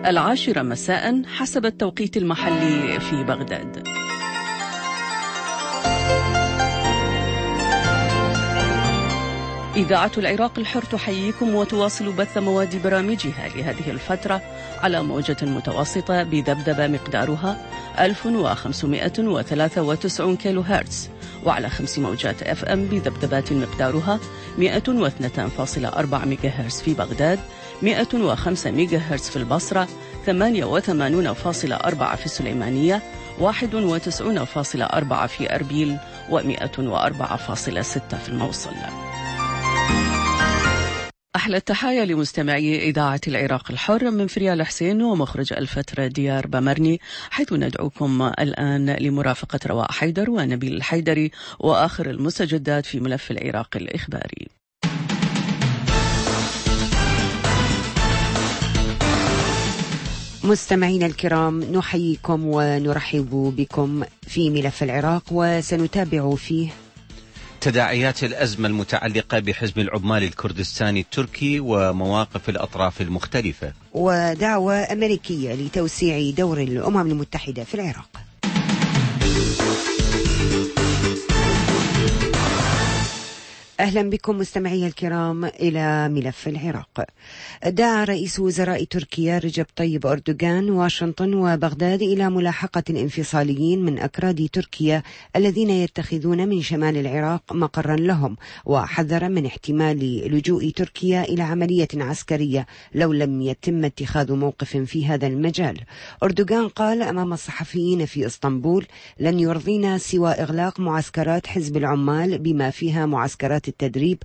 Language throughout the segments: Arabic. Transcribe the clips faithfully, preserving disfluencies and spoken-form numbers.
العاشرة مساء حسب التوقيت المحلي في بغداد. إذاعة العراق الحر تحييكم وتواصل بث مواد برامجها لهذه الفترة على موجة متوسطة بذبذبة مقدارها ألف وخمسمائة وثلاثة وتسعين كيلو هرتز، وعلى خمس موجات اف ام بذبذبات مقدارها مائة واثنين فاصلة أربعة ميجا هرتز في بغداد، مائة وخمسة ميجا هرتز في البصرة، ثمانية وثمانين فاصلة أربعة في السليمانية، واحد وتسعين فاصلة أربعة في أربيل، ومائة وأربعة فاصلة ستة في الموصل. أحلى التحايا لمستمعي إذاعة العراق الحر من فريال حسين ومخرج الفترة ديار بمرني، حيث ندعوكم الآن لمرافقة رواء حيدر ونبيل الحيدري وآخر المستجدات في ملف العراق الإخباري. مستمعينا الكرام، نحييكم ونرحب بكم في ملف العراق، وسنتابع فيه تداعيات الأزمة المتعلقة بحزب العمال الكردستاني التركي ومواقف الأطراف المختلفة، ودعوة أمريكية لتوسيع دور الأمم المتحدة في العراق. أهلا بكم مستمعي الكرام إلى ملف العراق. دعا رئيس وزراء تركيا رجب طيب أردوغان واشنطن وبغداد إلى ملاحقة الانفصاليين من أكراد تركيا الذين يتخذون من شمال العراق مقرا لهم، وحذر من احتمال لجوء تركيا إلى عملية عسكرية لو لم يتم اتخاذ موقف في هذا المجال. أردوغان قال أمام الصحفيين في اسطنبول: لن يرضينا سوى إغلاق معسكرات حزب العمال بما فيها معسكرات التدريب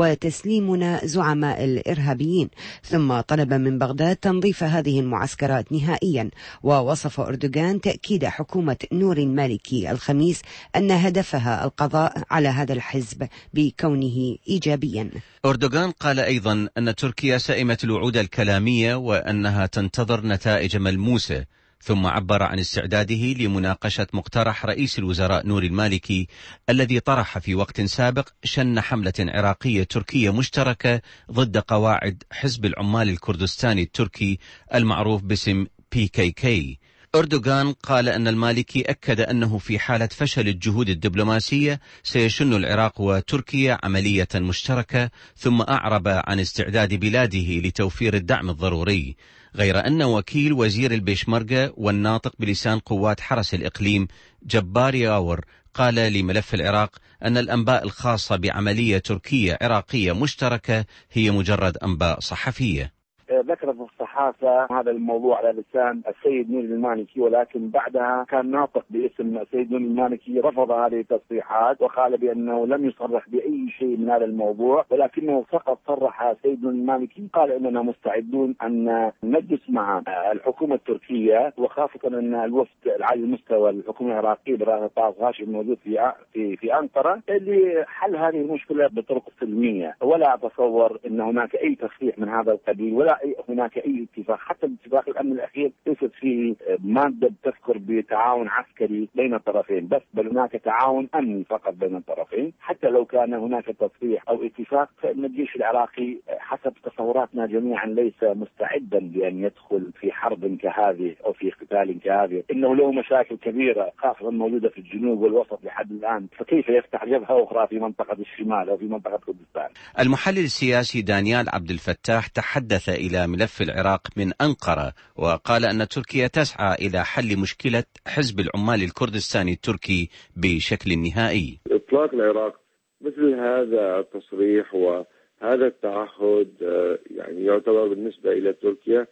وتسليمنا زعماء الإرهابيين. ثم طلب من بغداد تنظيف هذه المعسكرات نهائيا. ووصف أردوغان تأكيد حكومة نور المالكي الخميس أن هدفها القضاء على هذا الحزب بكونه إيجابيا. أردوغان قال أيضا أن تركيا سئمت الوعود الكلامية وأنها تنتظر نتائج ملموسة، ثم عبر عن استعداده لمناقشة مقترح رئيس الوزراء نور المالكي الذي طرح في وقت سابق شن حملة عراقية تركية مشتركة ضد قواعد حزب العمال الكردستاني التركي المعروف باسم بي كي كي. أردوغان قال أن المالكي أكد أنه في حالة فشل الجهود الدبلوماسية سيشن العراق وتركيا عملية مشتركة، ثم أعرب عن استعداد بلاده لتوفير الدعم الضروري. غير أن وكيل وزير البيشمركة والناطق بلسان قوات حرس الإقليم جبار ياور قال لملف العراق أن الأنباء الخاصة بعملية تركية عراقية مشتركة هي مجرد أنباء صحفية. ذكرت الصحافة هذا الموضوع على لسان السيد نور المالكي، ولكن بعدها كان ناطق باسم السيد نور المالكي رفض هذه التصريحات وقال بأنه لم يصرح بأي شيء من هذا الموضوع، ولكنه فقط صرح السيد نور المالكي قال إننا مستعدون أن نجلس مع الحكومة التركية، وخاصة أن الوفد العالي المستوى الحكومة العراقية برئاسة طه غاشي الموجود في في في أنقرة لحل هذه المشكلة بطرق سلمية. ولا أتصور أن هناك أي تصريح من هذا القبيل ولا هناك أي اتفاق. حتى الاتفاق الأمن الأخير ليست فيه مادة تذكر بتعاون عسكري بين الطرفين بس، بل هناك تعاون أمني فقط بين الطرفين. حتى لو كان هناك تصريح أو اتفاق فإن الجيش العراقي حسب تصوراتنا جميعا ليس مستعدا لأن يدخل في حرب كهذه أو في قتال كهذه. إنه له مشاكل كبيرة خاصة موجودة في الجنوب والوسط لحد الآن، فكيف يفتح جبهة أخرى في منطقة الشمال أو في منطقة كردستان؟ المحلل السياسي دانيال عبد الفتاح تحدث إلى ملف العراق من أنقرة وقال أن تركيا تسعى إلى حل مشكلة حزب العمال الكردستاني التركي بشكل نهائي. إطلاق العراق مثل هذا التصريح وهذا التعهد يعني يعتبر بالنسبة إلى تركيا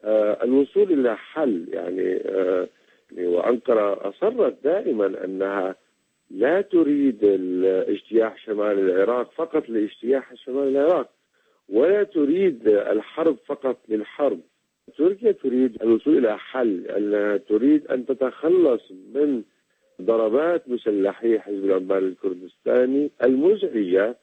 الوصول إلى حل. يعني وأنقرة أصرت دائما أنها لا تريد اجتياح شمال العراق فقط لاجتياح شمال العراق، ولا تريد الحرب فقط للحرب. تركيا تريد الوصول إلى حل، أنها تريد أن تتخلص من ضربات مسلحي حزب العمال الكردستاني المزعجة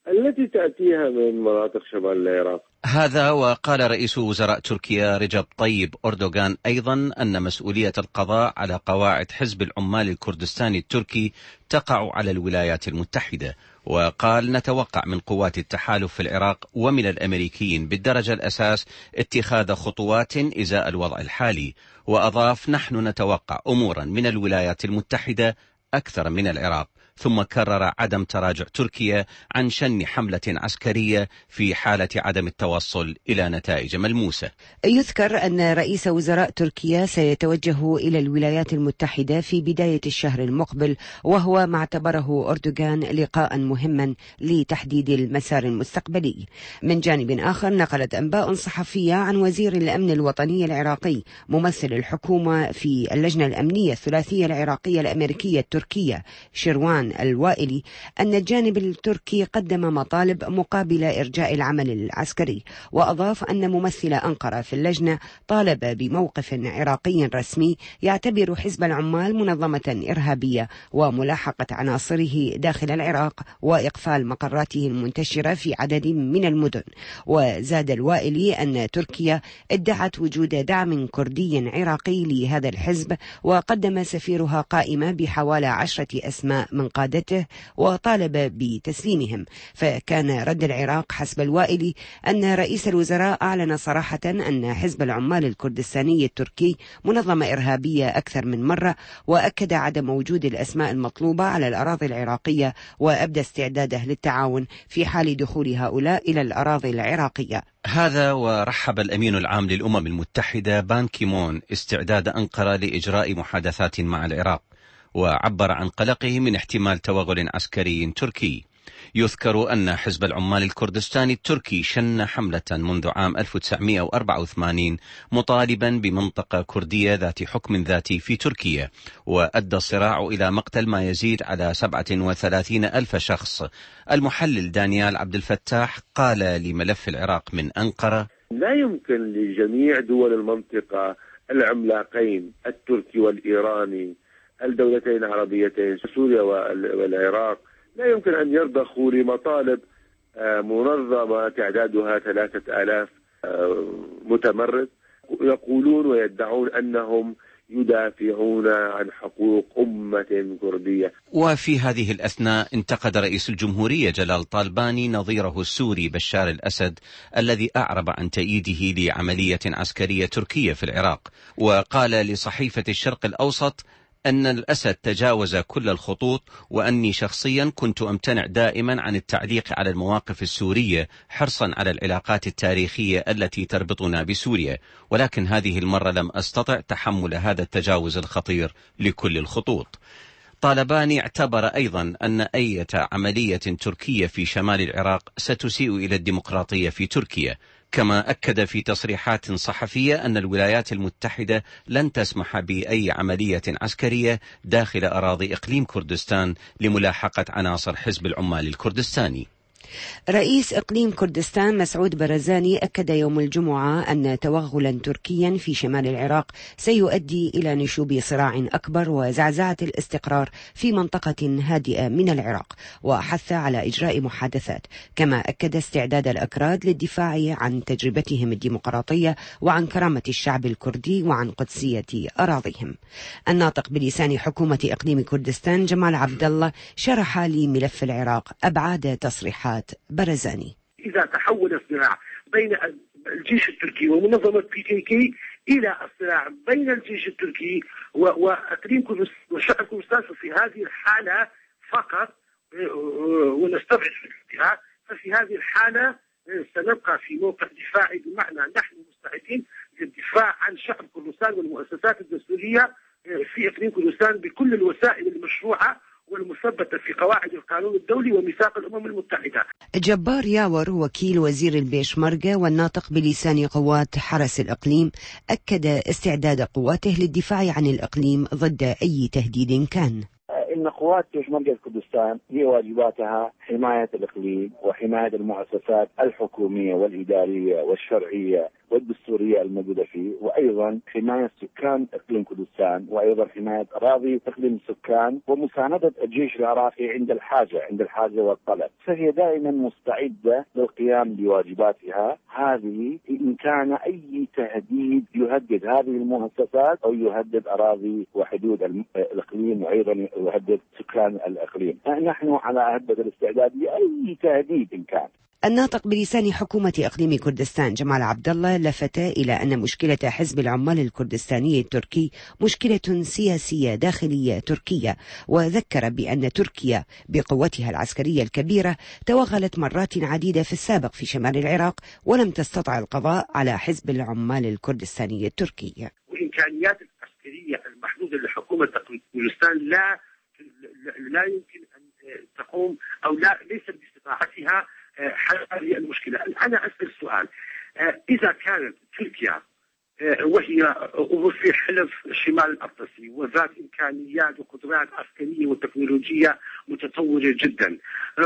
التي تأتيها من مناطق شمال العراق. هذا وقال رئيس وزراء تركيا رجب طيب أردوغان أيضا أن مسؤولية القضاء على قواعد حزب العمال الكردستاني التركي تقع على الولايات المتحدة، وقال نتوقع من قوات التحالف في العراق ومن الأمريكيين بالدرجة الأساس اتخاذ خطوات إزاء الوضع الحالي، وأضاف نحن نتوقع أمورا من الولايات المتحدة أكثر من العراق، ثم كرر عدم تراجع تركيا عن شن حملة عسكرية في حالة عدم التوصل إلى نتائج ملموسة. يذكر أن رئيس وزراء تركيا سيتوجه إلى الولايات المتحدة في بداية الشهر المقبل، وهو ما اعتبره أردوغان لقاء مهما لتحديد المسار المستقبلي. من جانب آخر، نقلت أنباء صحفية عن وزير الأمن الوطني العراقي ممثل الحكومة في اللجنة الأمنية الثلاثية العراقية الأمريكية التركية شروان الوائلي أن الجانب التركي قدم مطالب مقابل إرجاء العمل العسكري، وأضاف أن ممثل أنقرة في اللجنة طالب بموقف عراقي رسمي يعتبر حزب العمال منظمة إرهابية وملاحقة عناصره داخل العراق وإقفال مقراته المنتشرة في عدد من المدن. وزاد الوائلي أن تركيا ادعت وجود دعم كردي عراقي لهذا الحزب، وقدم سفيرها قائمة بحوالي عشرة أسماء من قادته وطالب بتسليمهم. فكان رد العراق حسب الوائلي أن رئيس الوزراء أعلن صراحة أن حزب العمال الكردستاني التركي منظمة إرهابية أكثر من مرة، وأكد عدم وجود الأسماء المطلوبة على الأراضي العراقية، وأبدى استعداده للتعاون في حال دخول هؤلاء إلى الأراضي العراقية. هذا ورحب الأمين العام للأمم المتحدة بان كيمون استعداد أنقرة لإجراء محادثات مع العراق، وعبر عن قلقه من احتمال توغل عسكري تركي. يذكر أن حزب العمال الكردستاني التركي شن حملة منذ عام ألف وتسعمئة وأربعة وثمانين مطالبا بمنطقة كردية ذات حكم ذاتي في تركيا، وأدى الصراع إلى مقتل ما يزيد على سبعة وثلاثين ألف شخص. المحلل دانيال عبد الفتاح قال لملف العراق من أنقرة: لا يمكن لجميع دول المنطقة العملاقين التركي والإيراني الدولتين العربيتين سوريا والعراق لا يمكن أن يرضخوا لمطالب منظمة تعدادها ثلاثة آلاف متمرد يقولون ويدعون أنهم يدافعون عن حقوق أمة كردية. وفي هذه الأثناء انتقد رئيس الجمهورية جلال طالباني نظيره السوري بشار الأسد الذي أعرب عن تأييده لعملية عسكرية تركية في العراق، وقال لصحيفة الشرق الأوسط أن الأسد تجاوز كل الخطوط، وأني شخصيا كنت أمتنع دائما عن التعليق على المواقف السورية حرصا على العلاقات التاريخية التي تربطنا بسوريا، ولكن هذه المرة لم أستطع تحمل هذا التجاوز الخطير لكل الخطوط. طالباني اعتبر أيضا أن أي عملية تركية في شمال العراق ستسيء إلى الديمقراطية في تركيا، كما أكد في تصريحات صحفية أن الولايات المتحدة لن تسمح بأي عملية عسكرية داخل أراضي إقليم كردستان لملاحقة عناصر حزب العمال الكردستاني. رئيس إقليم كردستان مسعود برزاني أكد يوم الجمعة أن توغلا تركيا في شمال العراق سيؤدي إلى نشوب صراع أكبر وزعزعة الاستقرار في منطقة هادئة من العراق، وحث على إجراء محادثات. كما أكد استعداد الأكراد للدفاع عن تجربتهم الديمقراطية وعن كرامة الشعب الكردي وعن قدسية أراضيهم. الناطق بلسان حكومة إقليم كردستان جمال عبد الله شرح لملف العراق أبعاد تصريحات برزاني. إذا تحول الصراع بين الجيش التركي ومنظمة بي كي كي إلى الصراع بين الجيش التركي وإقليم كردستان وشعب كردستان، في هذه الحالة فقط ونستبعد الاتحاد، ففي هذه الحالة سنبقى في موقع دفاعي، بمعنى نحن مستعدين للدفاع عن شعب كردستان والمؤسسات الدستورية في إقليم كردستان بكل الوسائل المشروعة والمثبتة في قواعد القانون الدولي وميثاق الأمم المتحدة. جبار ياور وكيل وزير البيشمركة والناطق بلسان قوات حرس الإقليم أكد استعداد قواته للدفاع عن الإقليم ضد أي تهديد كان. إن قوات بيشمركة كردستان هي واجباتها حماية الإقليم وحماية المؤسسات الحكومية والإدارية والشرعية والدستورية الموجودة فيه، وأيضا حماية سكان إقليم كردستان، وأيضا حماية أراضي إقليم السكان، ومساندة الجيش العراقي عند الحاجة عند الحاجة والطلب. فهي دائما مستعدة للقيام بواجباتها هذه إن كان أي تهديد يهدد هذه المؤسسات أو يهدد أراضي وحدود الإقليم، وأيضا يهدد سكان الإقليم. نحن على أهبة الاستعداد لأي تهديد إن كان. الناطق بلسان حكومة إقليم كردستان جمال عبد الله لفت إلى أن مشكلة حزب العمال الكردستاني التركي مشكلة سياسية داخلية تركية، وذكر بأن تركيا بقوتها العسكرية الكبيرة توغلت مرات عديدة في السابق في شمال العراق ولم تستطع القضاء على حزب العمال الكردستاني التركي. وإمكانيات العسكرية المحدودة لحكومة كردستان لا لا يمكن أن تقوم أو لا ليس باستطاعتها حل هذه المشكلة. أنا أسأل سؤال، إذا كانت تركيا وهي في حلف شمال الأطلسي وذات إمكانيات وقدرات عسكرية وتكنولوجية متطورة جدا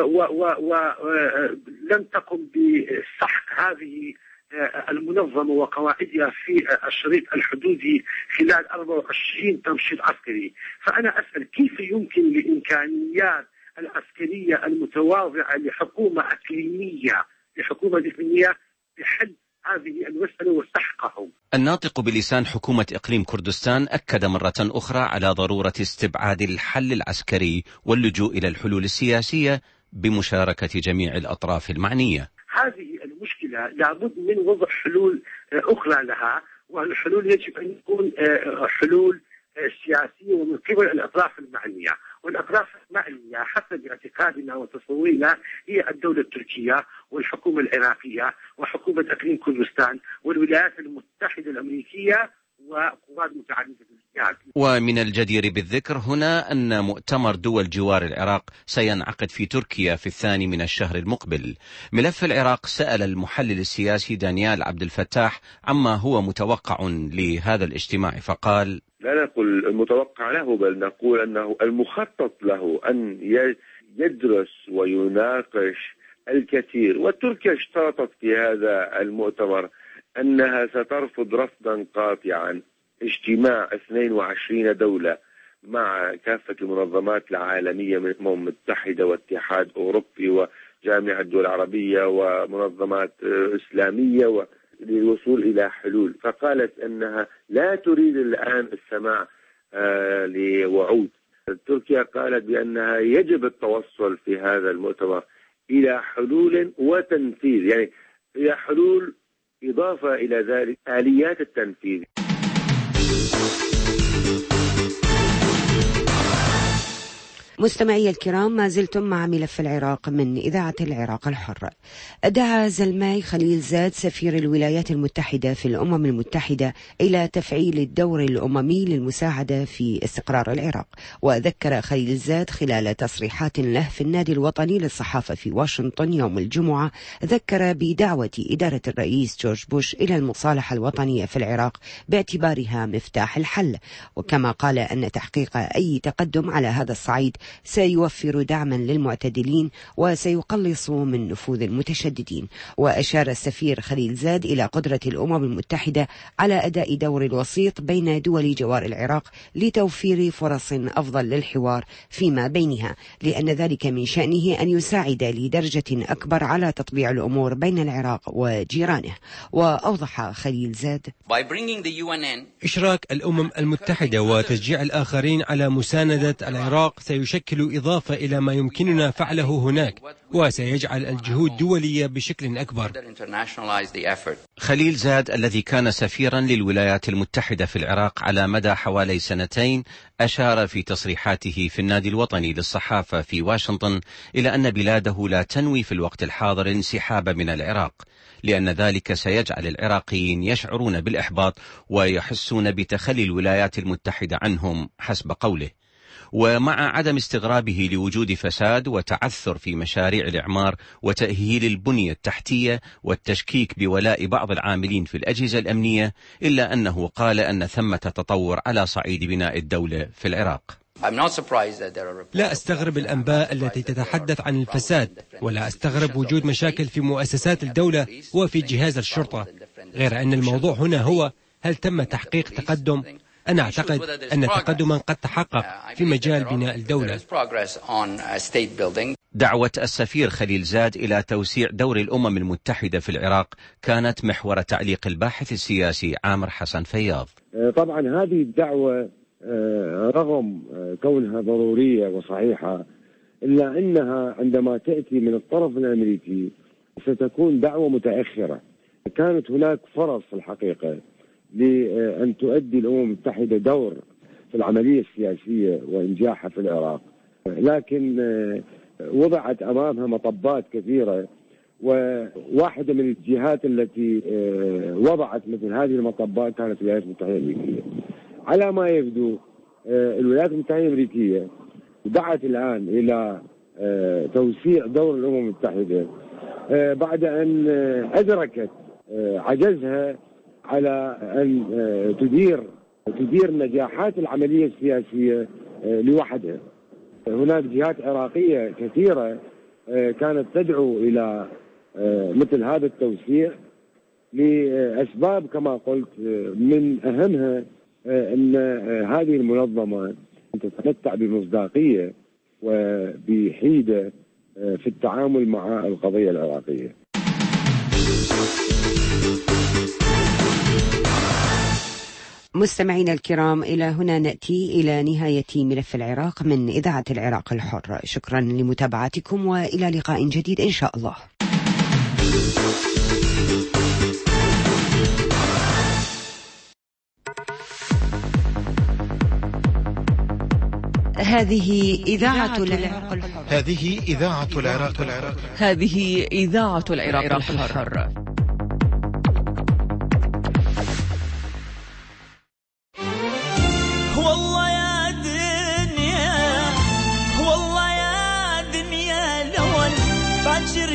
ولم تقم بسحق هذه المنظمة وقواعدها في الشريط الحدودي خلال أربعة وعشرين تمشيط عسكري، فأنا أسأل كيف يمكن لإمكانيات العسكرية المتواضعة لحكومة إقليمية لحكومة إقليمية بحل هذه المسألة وسحقهم. الناطق بلسان حكومة إقليم كردستان أكد مرة أخرى على ضرورة استبعاد الحل العسكري واللجوء إلى الحلول السياسية بمشاركة جميع الأطراف المعنية. هذه المشكلة لابد من وضع حلول أخرى لها، والحلول يجب أن تكون حلول سياسية ومن قبل الأطراف المعنية، والأطراف المعنية حسب اعتقادنا وتصورنا هي الدولة التركية والحكومة العراقية وحكومة إقليم كردستان والولايات المتحدة الأمريكية وقوات متعددة الجهات. ومن الجدير بالذكر هنا أن مؤتمر دول جوار العراق سينعقد في تركيا في الثاني من الشهر المقبل. ملف العراق سأل المحلل السياسي دانيال عبد الفتاح عما هو متوقع لهذا الاجتماع فقال: لا نقول المتوقع له، بل نقول أنه المخطط له أن يدرس ويناقش الكثير. وتركيا اشترطت في هذا المؤتمر أنها سترفض رفضا قاطعا اجتماع اثنين وعشرين دولة مع كافة المنظمات العالمية من الأمم المتحدة واتحاد أوروبي وجامعة الدول العربية ومنظمات إسلامية للوصول إلى حلول. فقالت أنها لا تريد الآن السماع آه لوعود. تركيا قالت بأنها يجب التوصل في هذا المؤتمر إلى حلول وتنفيذ، يعني إلى حلول إضافة إلى ذلك آليات التنفيذ. مستمعي الكرام، ما زلتم مع ملف العراق من إذاعة العراق الحر. دعا زلماي خليل زاد سفير الولايات المتحدة في الأمم المتحدة إلى تفعيل الدور الأممي للمساعدة في استقرار العراق. وذكر خليل زاد خلال تصريحات له في النادي الوطني للصحافة في واشنطن يوم الجمعة، ذكر بدعوة إدارة الرئيس جورج بوش إلى المصالحة الوطنية في العراق باعتبارها مفتاح الحل، وكما قال أن تحقيق أي تقدم على هذا الصعيد سيوفر دعما للمعتدلين وسيقلص من نفوذ المتشددين. وأشار السفير خليل زاد إلى قدرة الأمم المتحدة على أداء دور الوسيط بين دول جوار العراق لتوفير فرص أفضل للحوار فيما بينها، لأن ذلك من شأنه أن يساعد لدرجة أكبر على تطبيع الأمور بين العراق وجيرانه. وأوضح خليل زاد: إشراك الأمم المتحدة وتشجيع الآخرين على مساندة العراق سيشكل إضافة إلى ما يمكننا فعله هناك، وسيجعل الجهود دولية بشكل أكبر. خليل زاد الذي كان سفيرا للولايات المتحدة في العراق على مدى حوالي سنتين أشار في تصريحاته في النادي الوطني للصحافة في واشنطن إلى أن بلاده لا تنوي في الوقت الحاضر الانسحاب من العراق، لأن ذلك سيجعل العراقيين يشعرون بالإحباط ويحسون بتخلي الولايات المتحدة عنهم حسب قوله. ومع عدم استغرابه لوجود فساد وتعثر في مشاريع الإعمار وتأهيل البنية التحتية والتشكيك بولاء بعض العاملين في الأجهزة الأمنية، إلا أنه قال أن ثمة تطور على صعيد بناء الدولة في العراق. لا أستغرب الأنباء التي تتحدث عن الفساد، ولا أستغرب وجود مشاكل في مؤسسات الدولة وفي جهاز الشرطة، غير أن الموضوع هنا هو هل تم تحقيق تقدم؟ أنا أعتقد أن تقدما قد تحقق في مجال بناء الدولة. دعوة السفير خليل زاد إلى توسيع دور الأمم المتحدة في العراق كانت محور تعليق الباحث السياسي عامر حسن فياض. طبعا هذه الدعوة رغم كونها ضرورية وصحيحة إلا أنها عندما تأتي من الطرف الأمريكي ستكون دعوة متأخرة. كانت هناك فرص في الحقيقة لأن تؤدي الأمم المتحدة دور في العملية السياسية وإنجاحها في العراق، لكن وضعت أمامها مطبات كثيرة، وواحدة من الجهات التي وضعت مثل هذه المطبات كانت الولايات المتحدة الأمريكية. على ما يبدو الولايات المتحدة الأمريكية دعت الآن إلى توسيع دور الأمم المتحدة بعد أن أدركت عجزها على أن تدير تدير نجاحات العملية السياسية لوحدها. هناك جهات عراقية كثيرة كانت تدعو إلى مثل هذا التوسيع لأسباب كما قلت، من أهمها أن هذه المنظمة تتمتع بمصداقية وبحيدة في التعامل مع القضية العراقية. مستمعينا الكرام، إلى هنا نأتي إلى نهاية ملف العراق من إذاعة العراق الحر. شكرا لمتابعتكم وإلى لقاء جديد إن شاء الله. هذه إذاعة العراق الحر. هذه إذاعة العراق الحر. هذه إذاعة العراق الحر. والله يا دنيا، والله يا دنيا لون باكر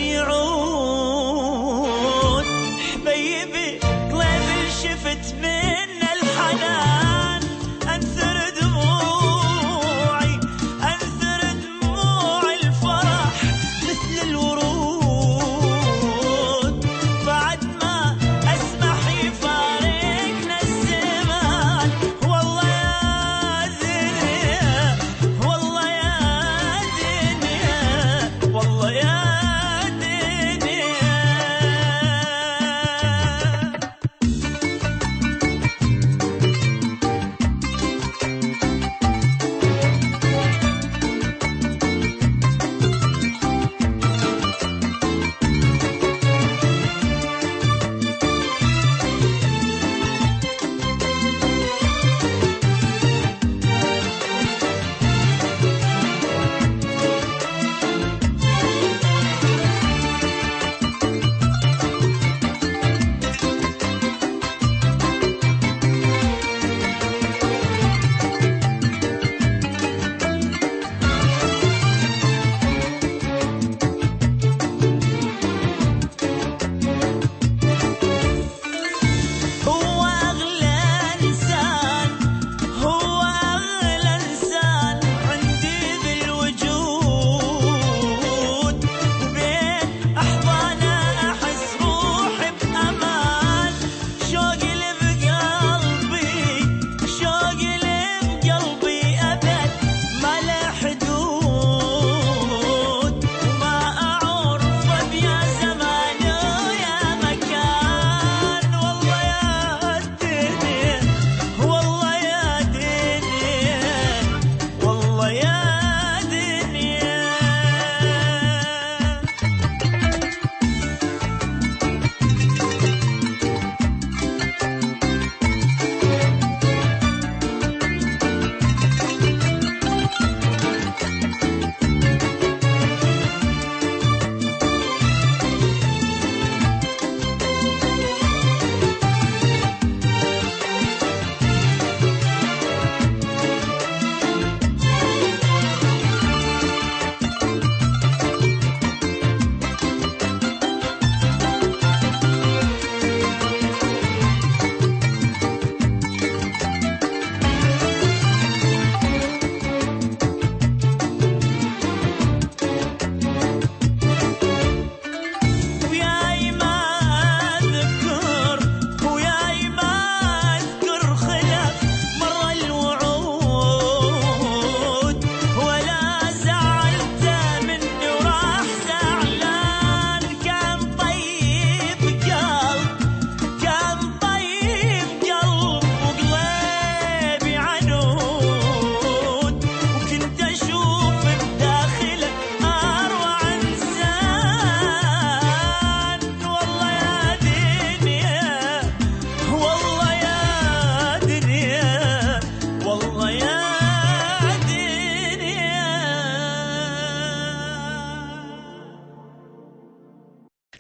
يعود حبيبي قلب شفت من الحنان انثر دموعي انثر دموع الفرح مثل الورود.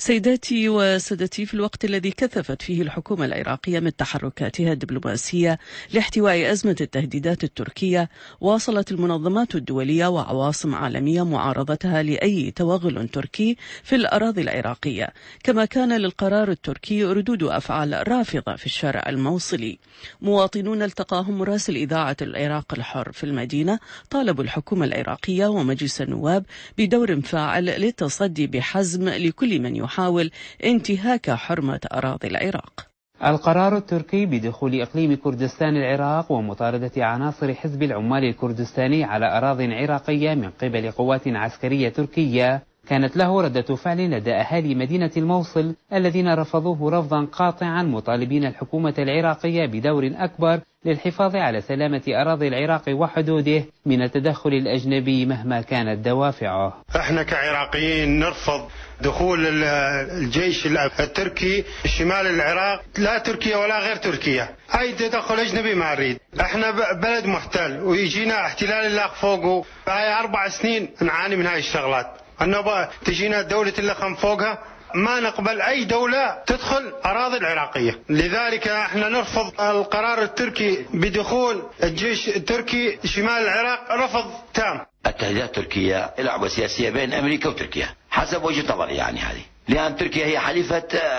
سيداتي وسادتي، في الوقت الذي كثفت فيه الحكومة العراقية من تحركاتها الدبلوماسية لاحتواء أزمة التهديدات التركية، واصلت المنظمات الدولية وعواصم عالمية معارضتها لأي توغل تركي في الأراضي العراقية، كما كان للقرار التركي ردود أفعال رافضة في الشارع الموصلي. مواطنون التقاهم مراسل إذاعة العراق الحر في المدينة طالبوا الحكومة العراقية ومجلس النواب بدور فاعل للتصدي بحزم لكل من يحاول انتهاك حرمة أراضي العراق. القرار التركي بدخول إقليم كردستان العراق ومطاردة عناصر حزب العمال الكردستاني على أراضٍ عراقية من قبل قوات عسكرية تركية كانت له ردة فعل لدى أهالي مدينة الموصل الذين رفضوه رفضا قاطعا، مطالبين الحكومة العراقية بدور أكبر للحفاظ على سلامة أراضي العراق وحدوده من التدخل الأجنبي مهما كانت دوافعه. احنا كعراقيين نرفض دخول الجيش التركي شمال العراق، لا تركيا ولا غير تركيا، اي تدخل اجنبي ما نريد. احنا بلد محتل ويجينا احتلال اللخ فوقه، هاي اربع سنين نعاني من هاي الشغلات، انه تجينا دولة اللخم فوقها، ما نقبل أي دولة تدخل أراضي العراقية. لذلك احنا نرفض القرار التركي بدخول الجيش التركي شمال العراق، رفض تام. التهديدات التركية لعبة سياسية بين أمريكا وتركيا حسب وجهة نظري، يعني هذه لأن تركيا هي حليفة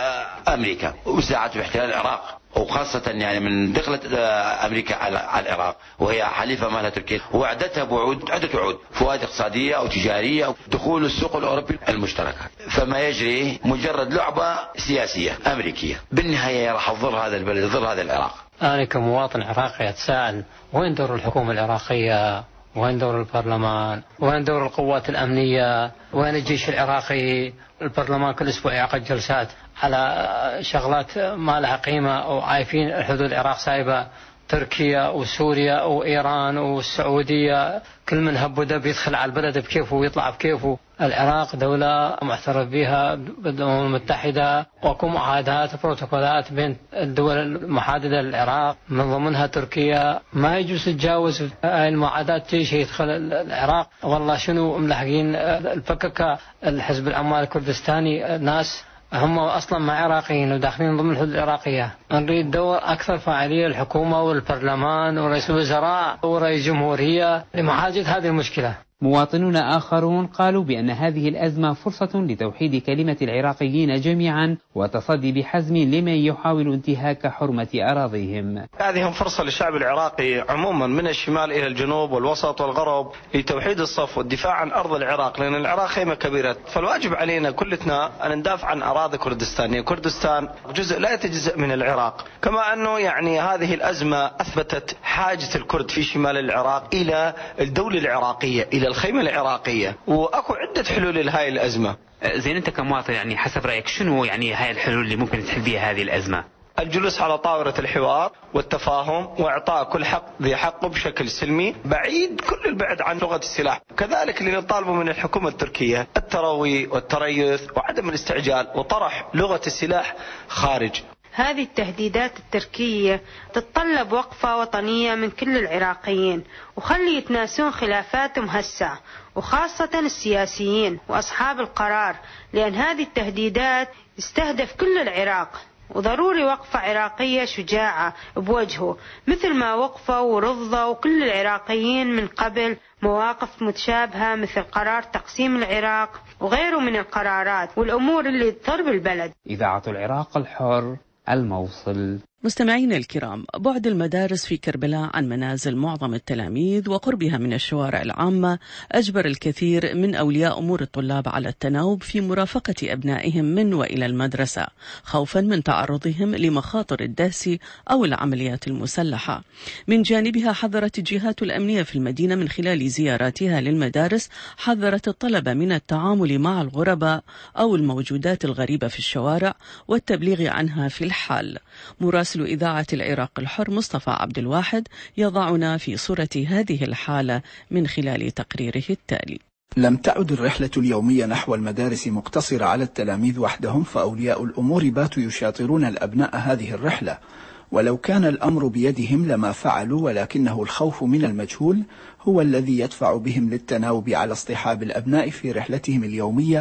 أمريكا وساعدت باحتلال العراق، وخاصة يعني من دخلت أمريكا على العراق وهي حليفة مالها تركيا، وعدتها بوعود عدة وعود، فوائد اقتصادية أو تجارية، دخول السوق الأوروبي المشتركة. فما يجري مجرد لعبة سياسية أمريكية، بالنهاية راح تضر هذا البلد، تضر هذا العراق. أنا كمواطن عراقي أتساءل وين دور الحكومة العراقية؟ وين دور البرلمان؟ وين دور القوات الأمنية؟ وين الجيش العراقي؟ البرلمان كل أسبوع يعقد جلسات على شغلات ما لها قيمة، وعايفين الحدود العراق سايبة تركيا وسوريا وإيران والسعودية، كل من هب ودب يدخل على البلد بكيفه ويطلع بكيفه. العراق دولة معترف بها بالأمم المتحدة، وكم معاهدات وبروتوكولات بين الدول المحاددة للعراق من ضمنها تركيا، ما يجوز تتجاوز هاي المعاهدات تيجي شيء يدخل العراق. والله شنو ملحقين الفككة الحزب العمال الكردستاني، ناس هم أصلا ما عراقيين وداخلين ضمن الحدود العراقية. نريد دور أكثر فاعلية للحكومة والبرلمان ورئيس الوزراء ورئيس الجمهورية لمعالجة هذه المشكلة. مواطنون آخرون قالوا بأن هذه الأزمة فرصة لتوحيد كلمة العراقيين جميعا وتصدي بحزم لمن يحاول انتهاك حرمة أراضيهم. هذه فرصة للشعب العراقي عموما من الشمال إلى الجنوب والوسط والغرب لتوحيد الصف والدفاع عن أرض العراق، لأن العراق خيمة كبيرة، فالواجب علينا كلنا أن ندافع عن أراضي كردستان. كردستان جزء لا يتجزأ من العراق، كما أنه يعني هذه الأزمة أثبتت حاجة الكرد في شمال العراق إلى الدولة العراقية، إلى الخيمة العراقية، وأكو عدة حلول لهاي الأزمة. زين أنت كمواطن يعني حسب رأيك شنو يعني هاي الحلول اللي ممكن تحل بها هذه الأزمة؟ الجلوس على طاولة الحوار والتفاهم وإعطاء كل حق ذي حقه بشكل سلمي، بعيد كل البعد عن لغة السلاح. كذلك اللي نطالبه من الحكومة التركية التروي والتريث وعدم الاستعجال وطرح لغة السلاح خارج. هذه التهديدات التركية تتطلب وقفة وطنية من كل العراقيين، وخلي يتناسون خلافاتهم هسه، وخاصة السياسيين وأصحاب القرار، لأن هذه التهديدات تستهدف كل العراق، وضروري وقفة عراقية شجاعة بوجهه، مثل ما وقفوا ورفضوا كل العراقيين من قبل مواقف متشابهة مثل قرار تقسيم العراق وغيره من القرارات والأمور اللي تضر بالبلد. إذاعة العراق الحر، الموصل. مستمعينا الكرام، بعد المدارس في كربلاء عن منازل معظم التلاميذ وقربها من الشوارع العامة أجبر الكثير من أولياء أمور الطلاب على التناوب في مرافقة أبنائهم من وإلى المدرسة، خوفا من تعرضهم لمخاطر الدهس أو العمليات المسلحة. من جانبها حذرت الجهات الأمنية في المدينة من خلال زياراتها للمدارس، حذرت الطلبة من التعامل مع الغرباء أو الموجودات الغريبة في الشوارع والتبليغ عنها في الحال. مراسل إذاعة العراق الحر مصطفى عبد الواحد يضعنا في صورة هذه الحالة من خلال تقريره التالي. لم تعد الرحلة اليومية نحو المدارس مقتصرة على التلاميذ وحدهم، فأولياء الأمور باتوا يشاطرون الأبناء هذه الرحلة، ولو كان الأمر بيدهم لما فعلوا، ولكنه الخوف من المجهول هو الذي يدفع بهم للتناوب على اصطحاب الأبناء في رحلتهم اليومية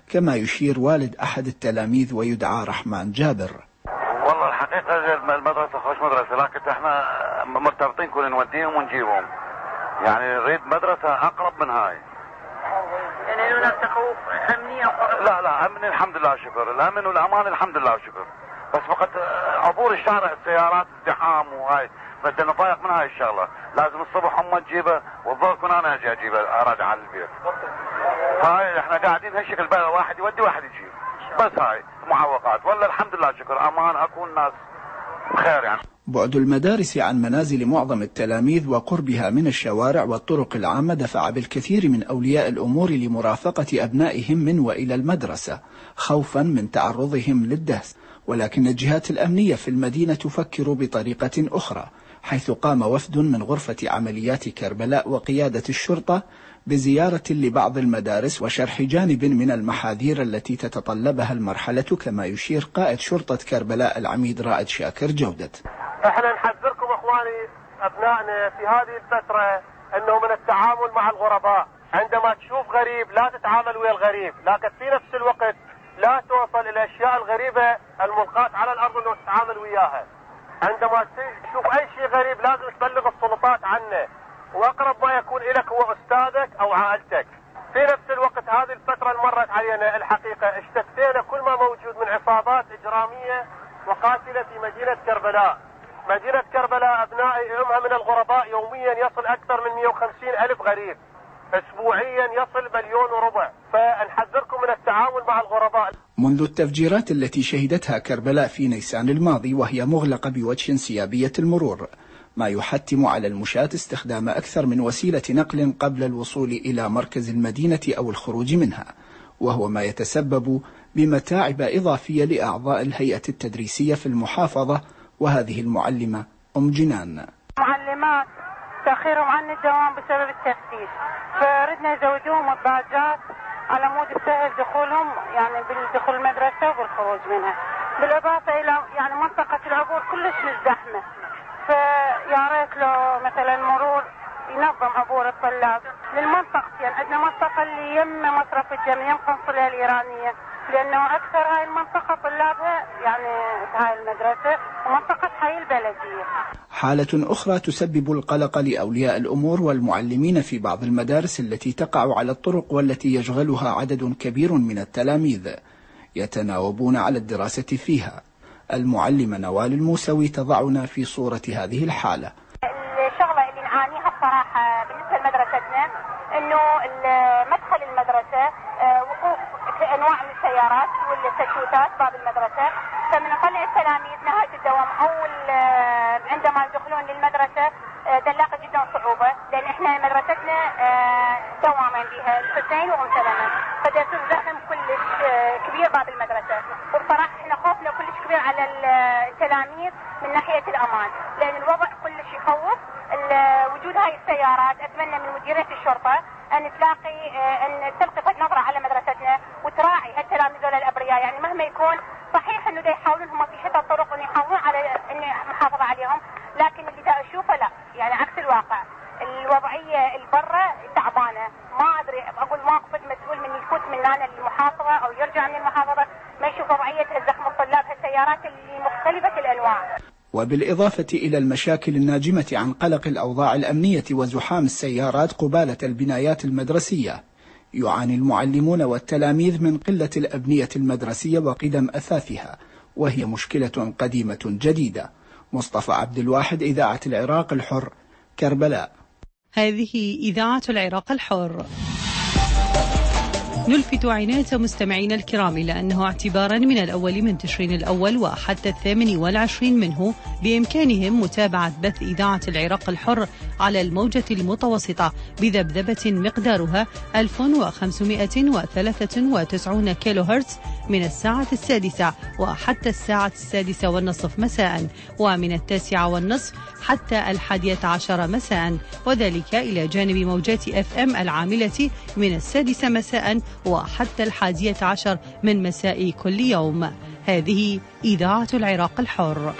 كما يشير والد أحد التلاميذ ويدعى رحمن جابر. والله الحقيقة المدرسة خوش مدرسة، لكن احنا مرتبطين كل نوديهم ونجيبهم، يعني نريد مدرسة أقرب من هاي. يعني هناك تخوف أمني أو لا لا أمن الحمد لله شكر، الأمن والأمان الحمد لله شكر، بس فقط عبور الشارع السيارات ازدحام وهاي بدنا نضايق من هاي الشغلة، لازم الصبح أمه تجيبه والظهر كون أنا أجي أجيبه أراجع على البيت. هاي احنا قاعدين هالشكل بين واحد يودي واحد يجيب، بس هاي معوقات، ولا الحمد لله شكر أمان أكون ناس بخير يعني. بعد المدارس عن منازل معظم التلاميذ وقربها من الشوارع والطرق العامة دفع بالكثير من أولياء الأمور لمرافقة أبنائهم من وإلى المدرسة خوفا من تعرضهم للدهس، ولكن الجهات الأمنية في المدينة تفكر بطريقة أخرى، حيث قام وفد من غرفة عمليات كربلاء وقيادة الشرطة بزيارة لبعض المدارس وشرح جانب من المحاذير التي تتطلبها المرحلة، كما يشير قائد شرطة كربلاء العميد رائد شاكر جودة. احنا نحذركم اخواني ابنائنا في هذه الفترة انه من التعامل مع الغرباء، عندما تشوف غريب لا تتعامل ويا الغريب، لكن في نفس الوقت لا توصل الى الاشياء الغريبة الملقاة على الارض انه تتعامل وياها. عندما تشوف اي شيء غريب لازم تبلغ السلطات عنه، واقرب ما يكون لك هو استاذك او عائلتك. في نفس الوقت هذه الفترة اللي مرت علينا الحقيقة اشتكينا كل ما موجود من عصابات اجرامية وقاتلة في مدينة كربلاء. مدينة كربلاء أبنائي يومها من الغرباء يوميا يصل أكثر من مئة وخمسين ألف غريب، أسبوعيا يصل مليون وربع، فنحذركم من التعامل مع الغرباء. منذ التفجيرات التي شهدتها كربلاء في نيسان الماضي وهي مغلقة بوجه انسيابية المرور، ما يحتم على المشاة استخدام أكثر من وسيلة نقل قبل الوصول إلى مركز المدينة أو الخروج منها، وهو ما يتسبب بمتاعب إضافية لأعضاء الهيئة التدريسية في المحافظة، وهذه المعلمة أم جنان. معلمات تأخيرهم عن الدوام بسبب التفتيش، فردنا يزودوهم الضاجات على مود يسهل دخولهم يعني بالدخول المدرسة وبالخروج منها، بالإضافة إلى يعني منطقة العبور كلش مزدحمة، فيا ريت لو مثلا مرور ينظم عبور الطلاب للمنطقتين. يعني عندنا منطقة اللي يم مصرف الجامعة يم قنصلية الإيرانية، لأنه أكثر هاي المنطقة طلابها يعني في هاي المدرسة، ومنطقة هاي البلدية. حالة أخرى تسبب القلق لأولياء الأمور والمعلمين في بعض المدارس التي تقع على الطرق والتي يشغلها عدد كبير من التلاميذ يتناوبون على الدراسة فيها. المعلمة نوال الموسوي تضعنا في صورة هذه الحالة. الشغلة اللي نعانيها بصراحة بالنسبة لمدرستنا انه مدخل المدرسة وقوف انواع من السيارات والتشويشات باب المدرسة، فمن نطلع التلاميذ نهاية الدوام او عندما يدخلون للمدرسة دلاقة جدا صعوبة، لان احنا مدرستنا دوامين بها الاثنين وام سلمة، فده يصير زحم كلش كبير باب المدرسة، وبصراحة احنا خوفنا كلش كبير على التلاميذ من ناحية الامان، لان الوضع كلش يخوف. وجود هاي السيارات اتمنى من مديرية الشرطة ان تلاقي ان تلقي نظرة على مدرستنا وتراعي هالتلاميذ الابرياء، يعني مهما يكون صحيح انه دا يحاولون هم في شتى الطرق ان يحاولون على ان محافظة عليهم، لكن اللي دا اشوفه لا، يعني عكس الواقع. الوضعية البرة تعبانة، ما ادري اقول موقف مسؤول من يفوت من هنا للمحافظة او يرجع من المحافظة ما يشوف وضعية زحمة الطلاب هالسيارات اللي مختلفة الانواع. وبالإضافة إلى المشاكل الناجمة عن قلق الأوضاع الأمنية وزحام السيارات قبالة البنايات المدرسية، يعاني المعلمون والتلاميذ من قلة الأبنية المدرسية وقدم أثاثها، وهي مشكلة قديمة جديدة. مصطفى عبد الواحد، إذاعة العراق الحر، كربلاء. هذه إذاعة العراق الحر. نلفت عناية مستمعينا الكرام إلى أنه اعتبارا من الأول من تشرين الأول وحتى الثامن والعشرين منه بإمكانهم متابعة بث إذاعة العراق الحر على الموجة المتوسطة بذبذبة مقدارها ألف وخمسمائة وثلاثة وتسعين كيلو هرتز من الساعة السادسة وحتى الساعة السادسة والنصف مساء، ومن التاسعة والنصف حتى الحادية عشر مساء، وذلك إلى جانب موجات اف ام العاملة من السادسة مساء وحتى الحادية عشر من مساء كل يوم. هذه إذاعة العراق الحر.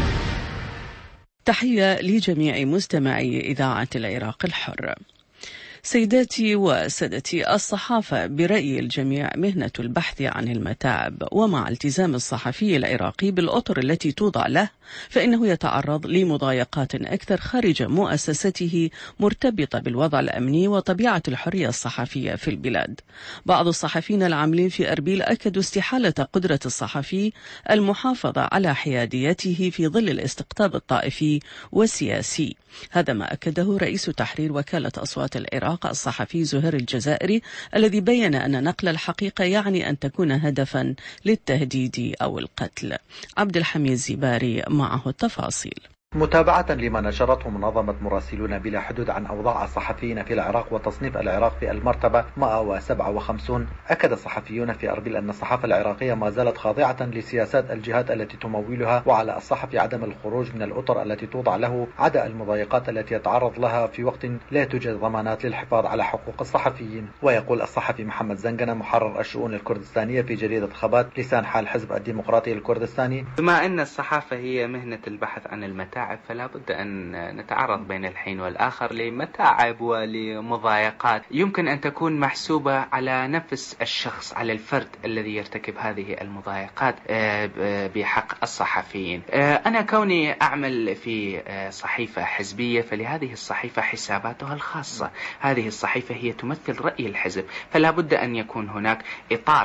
تحية لجميع مستمعي إذاعة العراق الحر. سيداتي وسادتي، الصحافة برأي الجميع مهنة البحث عن المتاعب، ومع التزام الصحفي العراقي بالأطر التي توضع له فإنه يتعرض لمضايقات أكثر خارج مؤسسته مرتبطة بالوضع الأمني وطبيعة الحرية الصحفية في البلاد. بعض الصحفيين العاملين في أربيل أكدوا استحالة قدرة الصحفي المحافظة على حياديته في ظل الاستقطاب الطائفي والسياسي. هذا ما أكده رئيس تحرير وكالة أصوات العراق الصحفي زهير الجزائري، الذي بيّن أن نقل الحقيقة يعني أن تكون هدفا للتهديد أو القتل. عبد الحميد زباري معه التفاصيل. متابعة لما نشرته منظمة مراسلون بلا حدود عن أوضاع الصحفيين في العراق وتصنيف العراق في المرتبة مئة وسبعة وخمسين، أكد الصحفيون في أربيل أن الصحافة العراقية ما زالت خاضعة لسياسات الجهات التي تمولها، وعلى الصحفي عدم الخروج من الأطر التي توضع له عدا المضايقات التي يتعرض لها في وقت لا توجد ضمانات للحفاظ على حقوق الصحفيين. ويقول الصحفي محمد زنقنة محرر الشؤون الكردستانية في جريدة خبات لسان حال حزب الديمقراطي الكردستاني: بما أن الصحافة هي مهنة البحث عن المتاعب، فلا بد أن نتعرض بين الحين والآخر لمتاعب ولمضايقات يمكن أن تكون محسوبة على نفس الشخص، على الفرد الذي يرتكب هذه المضايقات بحق الصحفيين. أنا كوني أعمل في صحيفة حزبية، فلهذه الصحيفة حساباتها الخاصة. هذه الصحيفة هي تمثل رأي الحزب، فلا بد أن يكون هناك إطار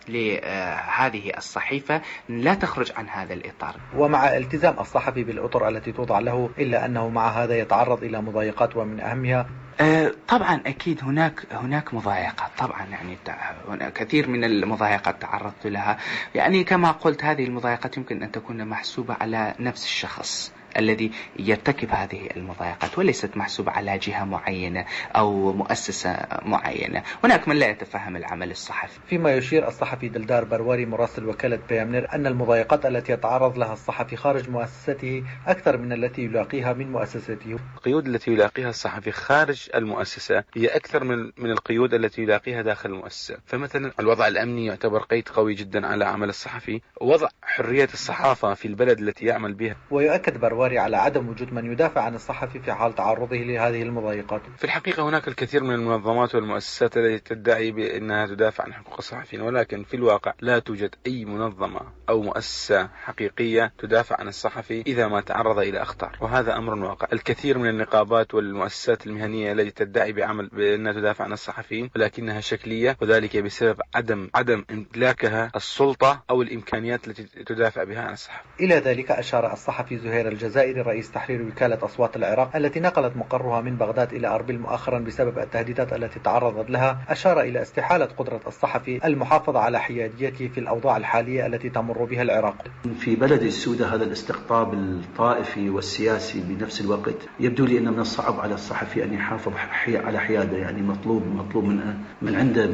لهذه الصحيفة لا تخرج عن هذا الإطار. ومع التزام الصحفي بالأطر التي توضع له، إلا أنه مع هذا يتعرض إلى مضايقات، ومن أهمها طبعا أكيد هناك هناك مضايقات، طبعا يعني هناك كثير من المضايقات تعرضت لها. يعني كما قلت، هذه المضايقات يمكن أن تكون محسوبة على نفس الشخص الذي يرتكب هذه المضايقات، وليست محسوبة على جهة معينة أو مؤسسة معينة. هناك من لا يتفهم العمل الصحفي. فيما يشير الصحفي دلدار بروري مراسل وكالة بيامنر أن المضايقات التي يتعرض لها الصحفي خارج مؤسسته أكثر من التي يلاقيها من مؤسسته. القيود التي يلاقيها الصحفي خارج المؤسسة هي أكثر من من القيود التي يلاقيها داخل المؤسسة. فمثلا الوضع الأمني يعتبر قيد قوي جدا على عمل الصحفي، ووضع حرية الصحافة في البلد التي يعمل بها. ويؤكد بروري على عدم وجود من يدافع عن الصحفي في حال تعرضه لهذه المضايقات. في الحقيقة هناك الكثير من المنظمات والمؤسسات التي تدعي بأنها تدافع عن حقوق الصحفيين، ولكن في الواقع لا توجد أي منظمة أو مؤسسة حقيقية تدافع عن الصحفي إذا ما تعرض إلى أخطار، وهذا أمر واقع. الكثير من النقابات والمؤسسات المهنية التي تدعي بعمل بأنها تدافع عن الصحفيين، ولكنها شكلية، وذلك بسبب عدم عدم امتلاكها السلطة أو الإمكانيات التي تدافع بها عن الصحفي. إلى ذلك أشار الصحفي زهير الجزائري رئيس تحرير وكالة أصوات العراق التي نقلت مقرها من بغداد إلى أربيل مؤخرا بسبب التهديدات التي تعرضت لها، أشار إلى استحالة قدرة الصحفي المحافظة على حياديته في الأوضاع الحالية التي تمر بها العراق. في بلد السودة هذا الاستقطاب الطائفي والسياسي بنفس الوقت، يبدو لي أن من الصعب على الصحفي أن يحافظ على حياده. يعني مطلوب مطلوب من من عنده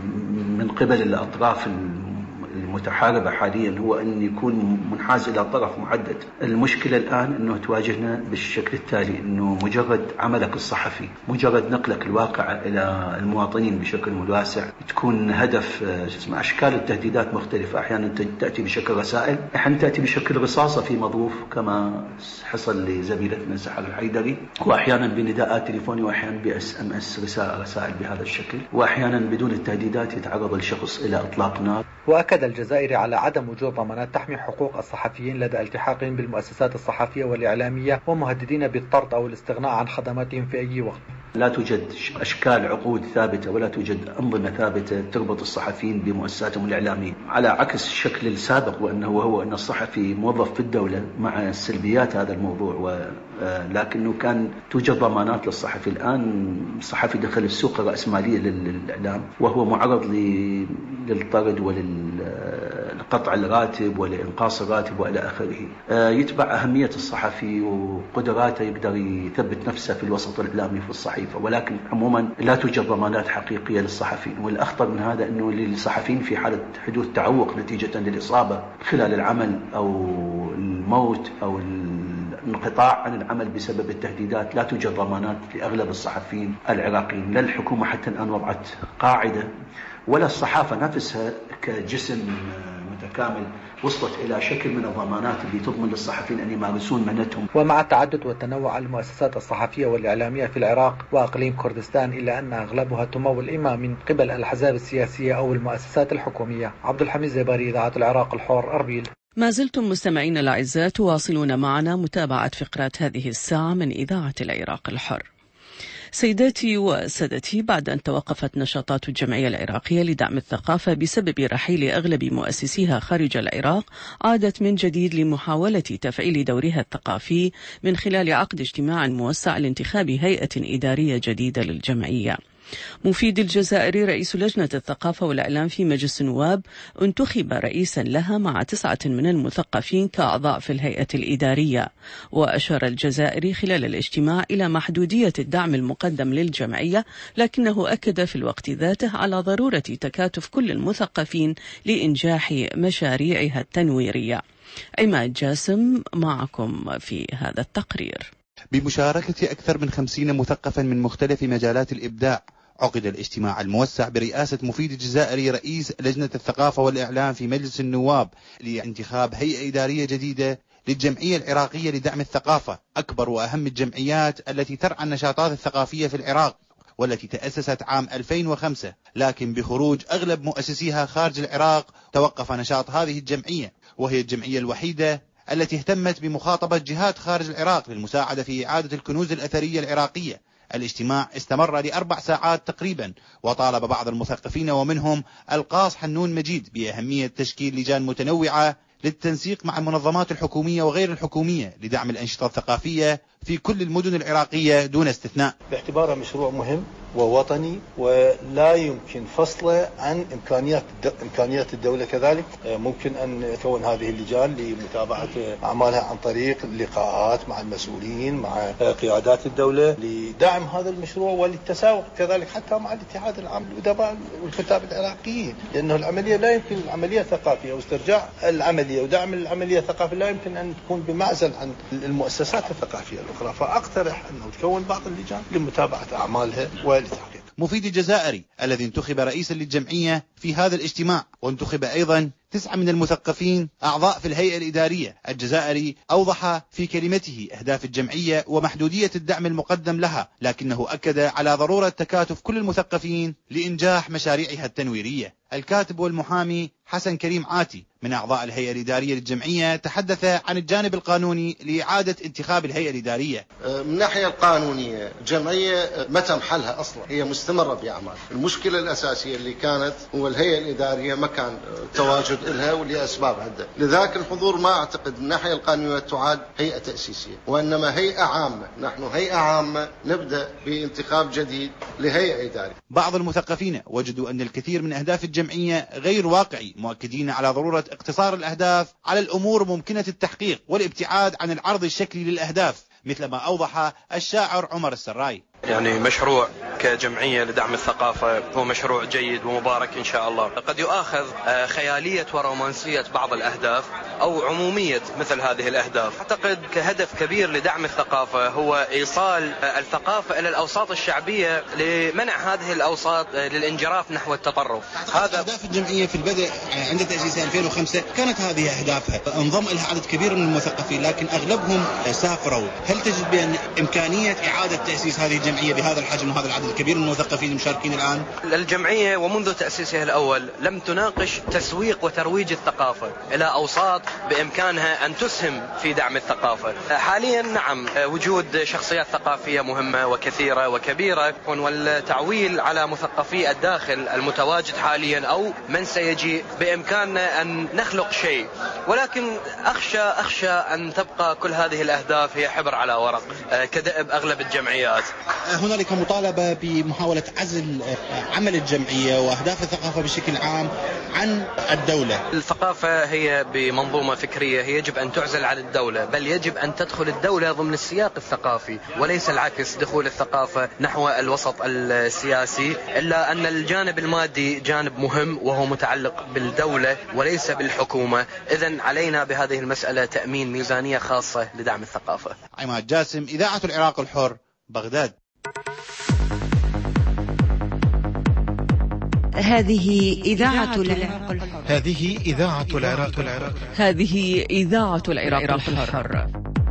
من قبل الأطراف المتحاربة حاليا هو أن يكون منحاز إلى طرف محدد. المشكلة الآن أنه تواجهنا بالشكل التالي، أنه مجرد عملك الصحفي، مجرد نقلك الواقع إلى المواطنين بشكل واسع، تكون هدف اسمه أشكال التهديدات مختلفة. أحيانا تأتي بشكل رسائل، أحيانا تأتي بشكل رصاصة في مظروف كما حصل لزميلتنا سحر الحيدري، وأحيانا بنداءات تليفونية، وأحيانا بإس إم إس رسائل رسائل بهذا الشكل، وأحيانا بدون التهديدات يتعرض الشخص إلى إطلاق نار. وأكد الجزائري على عدم وجود ضمانات تحمي حقوق الصحفيين لدى التحاقهم بالمؤسسات الصحفية والإعلامية، ومهددين بالطرد أو الاستغناء عن خدماتهم في أي وقت. لا توجد أشكال عقود ثابتة ولا توجد أنظمة ثابتة تربط الصحفيين بمؤسساتهم الإعلامية، على عكس الشكل السابق، وأنه هو أن الصحفي موظف في الدولة مع سلبيات هذا الموضوع، ولكنه كان توجد ضمانات للصحفي. الآن الصحفي دخل السوق الرأسمالية للإعلام، وهو معرض للطرد ولقطع الراتب ولإنقاص الراتب وإلى آخره. يتبع أهمية الصحفي وقدراته، يقدر يثبت نفسه في الوسط الإعلامي في الصحيفة، ولكن عموما لا توجد ضمانات حقيقية للصحفيين. والأخطر من هذا أنه للصحفيين في حالة حدوث تعوق نتيجة للإصابة خلال العمل أو الموت أو الانقطاع عن العمل بسبب التهديدات، لا توجد ضمانات لأغلب الصحفيين العراقيين. لا الحكومة حتى الآن وضعت قاعدة، ولا الصحافة نفسها كجسم متكامل وصلت إلى شكل من الضمانات اللي تضمن للصحفيين أن يمارسون مهنتهم. ومع التعدد والتنوع المؤسسات الصحفية والإعلامية في العراق وأقليم كردستان، إلا أن أغلبها تمول إما من قبل الأحزاب السياسية أو المؤسسات الحكومية. عبد الحميد زيباري، إذاعة العراق الحر، أربيل. ما زلتم مستمعين الأعزاء تواصلون معنا متابعة فقرات هذه الساعة من إذاعة العراق الحر. سيداتي وسادتي، بعد أن توقفت نشاطات الجمعية العراقية لدعم الثقافة بسبب رحيل أغلب مؤسسيها خارج العراق، عادت من جديد لمحاولة تفعيل دورها الثقافي من خلال عقد اجتماع موسع لانتخاب هيئة إدارية جديدة للجمعية. مفيد الجزائري رئيس لجنة الثقافة والإعلام في مجلس النواب انتخب رئيسا لها مع تسعة من المثقفين كأعضاء في الهيئة الإدارية. وأشار الجزائري خلال الاجتماع إلى محدودية الدعم المقدم للجمعية، لكنه أكد في الوقت ذاته على ضرورة تكاتف كل المثقفين لإنجاح مشاريعها التنويرية. عماد جاسم معكم في هذا التقرير. بمشاركة أكثر من خمسين مثقفا من مختلف مجالات الإبداع، عقد الاجتماع الموسع برئاسة مفيد الجزائري رئيس لجنة الثقافة والإعلام في مجلس النواب لانتخاب هيئة إدارية جديدة للجمعية العراقية لدعم الثقافة، أكبر وأهم الجمعيات التي ترعى النشاطات الثقافية في العراق، والتي تأسست عام ألفين وخمسة، لكن بخروج أغلب مؤسسيها خارج العراق توقف نشاط هذه الجمعية، وهي الجمعية الوحيدة التي اهتمت بمخاطبة جهات خارج العراق للمساعدة في إعادة الكنوز الأثرية العراقية. الاجتماع استمر لأربع ساعات تقريبا، وطالب بعض المثقفين ومنهم القاص حنون مجيد بأهمية تشكيل لجان متنوعة للتنسيق مع المنظمات الحكومية وغير الحكومية لدعم الأنشطة الثقافية في كل المدن العراقية دون استثناء، باعتباره مشروع مهم ووطني ولا يمكن فصله عن إمكانيات إمكانيات الدولة. كذلك ممكن أن تكون هذه اللجان لمتابعة أعمالها عن طريق اللقاءات مع المسؤولين مع قيادات الدولة لدعم هذا المشروع وللتساوق كذلك حتى مع الاتحاد العام للأدباء والكتاب العراقيين، لأنه العملية لا يمكن العملية الثقافية واسترجاع العملية ودعم العملية الثقافية لا يمكن أن تكون بمعزل عن المؤسسات الثقافية الأخرى. فأقترح أنه تكون بعض اللجان لمتابعة أعمالها ولتحقيق. مفيد الجزائري الذي انتخب رئيسا للجمعية في هذا الاجتماع، وانتخب أيضا تسعة من المثقفين أعضاء في الهيئة الإدارية. الجزائري أوضح في كلمته أهداف الجمعية ومحدودية الدعم المقدم لها، لكنه أكد على ضرورة تكاتف كل المثقفين لإنجاح مشاريعها التنويرية. الكاتب والمحامي حسن كريم عاتي من أعضاء الهيئة الإدارية للجمعية تحدث عن الجانب القانوني لإعادة انتخاب الهيئة الإدارية. من الناحية القانونية الجمعية ما تم حلها أصلا، هي مستمرة بأعمال. المشكلة الأساسية اللي كانت هو الهيئة الإدارية ما كان تواجد لها ولأسباب عدة، لذلك الحضور ما أعتقد من الناحية القانونية تعاد هيئة تأسيسية، وإنما هيئة عامة. نحن هيئة عامة نبدأ بانتخاب جديد لهيئة إدارية. بعض المثقفين وجدوا أن الكثير من أهداف الجمعية غير واقعي، مؤكدين على ضرورة اقتصار الأهداف على الأمور ممكنة التحقيق والابتعاد عن العرض الشكلي للأهداف، مثل ما أوضح الشاعر عمر السراي. يعني مشروع كجمعية لدعم الثقافة هو مشروع جيد ومبارك إن شاء الله. قد يؤاخذ خيالية ورومانسية بعض الأهداف أو عمومية مثل هذه الأهداف. أعتقد كهدف كبير لدعم الثقافة هو إيصال الثقافة إلى الأوساط الشعبية لمنع هذه الأوساط للانجراف نحو التطرف. هذا أهداف الجمعية في البدء عند تأسيس ألفين وخمسة كانت هذه أهدافها، انضم لها عدد كبير من المثقفين لكن أغلبهم سافروا. هل تجد بأن إمكانية إعادة تأسيس هذه الجمعية بهذا الحجم وهذا العدد الكبير من المثقفين المشاركين الآن؟ الجمعية ومنذ تأسيسها الأول لم تناقش تسويق وترويج الثقافة إلى أوساط بإمكانها أن تسهم في دعم الثقافة. حاليا نعم وجود شخصيات ثقافية مهمة وكثيرة وكبيرة، والتعويل على مثقفي الداخل المتواجد حاليا أو من سيجي بإمكاننا أن نخلق شيء، ولكن أخشى أخشى أن تبقى كل هذه الأهداف هي حبر على ورق كدأب أغلب الجمعيات. هنالك مطالبة بمحاولة عزل عمل الجمعية وأهداف الثقافة بشكل عام عن الدولة. الثقافة هي بمنظومة فكرية، هي يجب أن تعزل عن الدولة، بل يجب أن تدخل الدولة ضمن السياق الثقافي وليس العكس، دخول الثقافة نحو الوسط السياسي. إلا أن الجانب المادي جانب مهم وهو متعلق بالدولة وليس بالحكومة، إذن علينا بهذه المسألة تأمين ميزانية خاصة لدعم الثقافة. عماد جاسم، إذاعة العراق الحر، بغداد. هذه إذاعة العراق الحر. هذه إذاعة العراق العراق هذه إذاعة العراق الحر.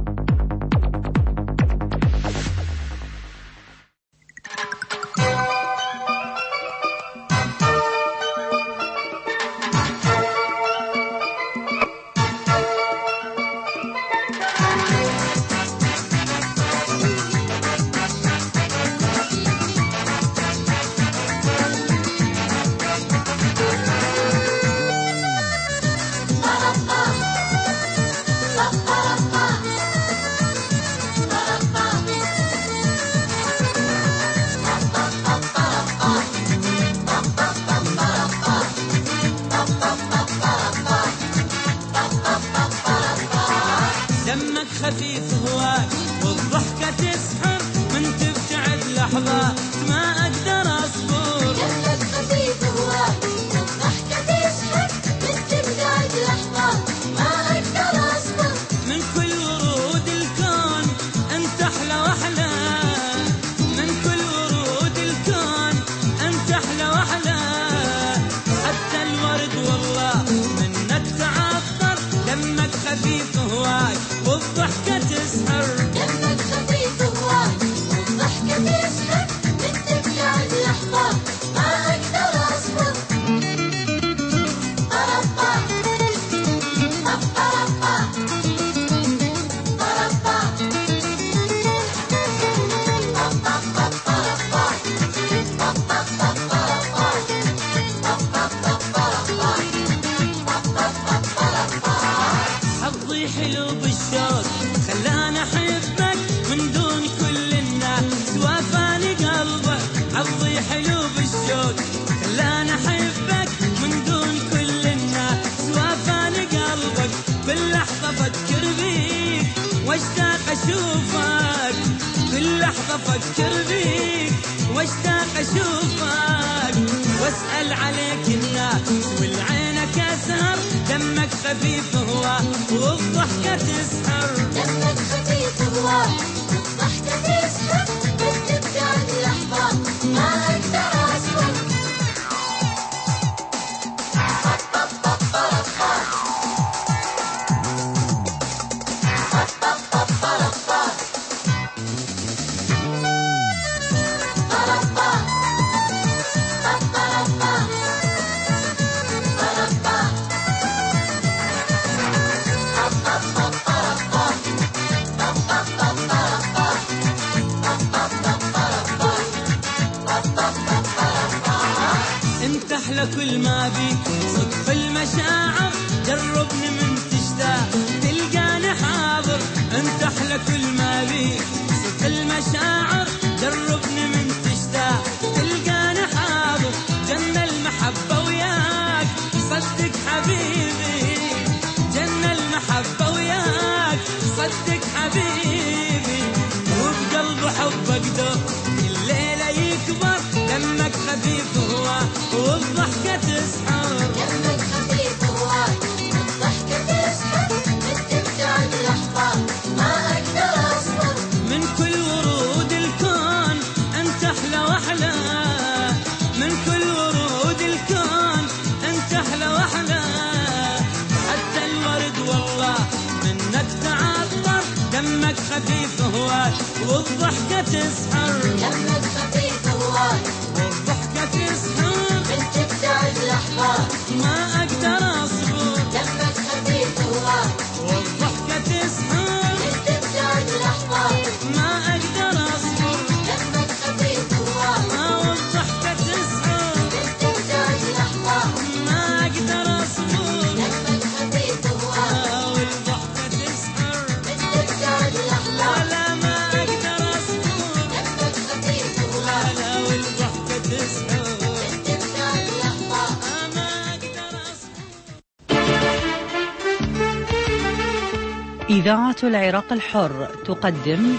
إذاعة العراق الحر تقدم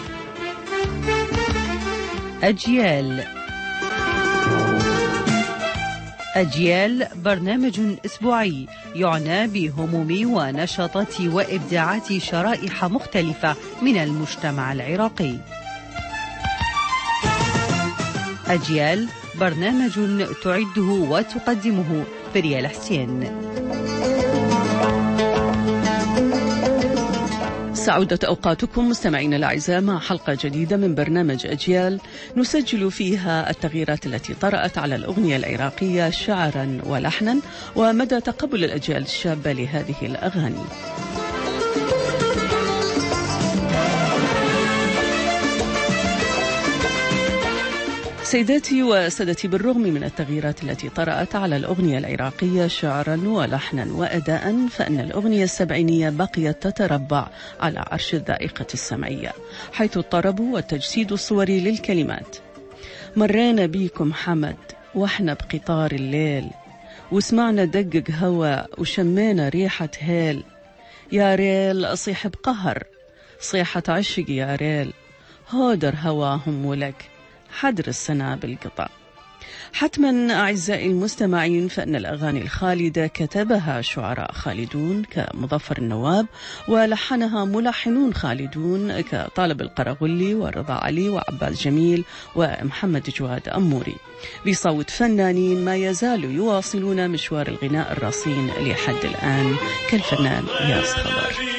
أجيال. أجيال برنامج أسبوعي يعنى بهموم ونشاطات وإبداعات شرائح مختلفة من المجتمع العراقي. أجيال برنامج تعده وتقدمه فريال حسين. سعودت أوقاتكم مستمعين الأعزاء مع حلقة جديدة من برنامج أجيال نسجل فيها التغييرات التي طرأت على الأغنية العراقية شعرا ولحنا ومدى تقبل الأجيال الشابة لهذه الأغاني. سيداتي وسادتي، بالرغم من التغييرات التي طرأت على الأغنية العراقية شعرا ولحنا وأداء، فإن الأغنية السبعينية بقيت تتربع على عرش الذائقة السمعية، حيث الطرب والتجسيد الصوري للكلمات. مرينا بيكم حمد واحنا بقطار الليل، وسمعنا دقق هوا وشمينا ريحة هيل، يا ريل صيح بقهر صيحة عشق يا ريل، هودر هواهم ولك حدر السنابل قطع. حتما أعزائي المستمعين، فإن الأغاني الخالدة كتبها شعراء خالدون كمظفر النواب، ولحنها ملحنون خالدون كطالب القرغلي ورضا علي وعباس جميل ومحمد جواد أموري، بصوت فنانين ما يزالوا يواصلون مشوار الغناء الرصين لحد الآن كالفنان ياس خضر.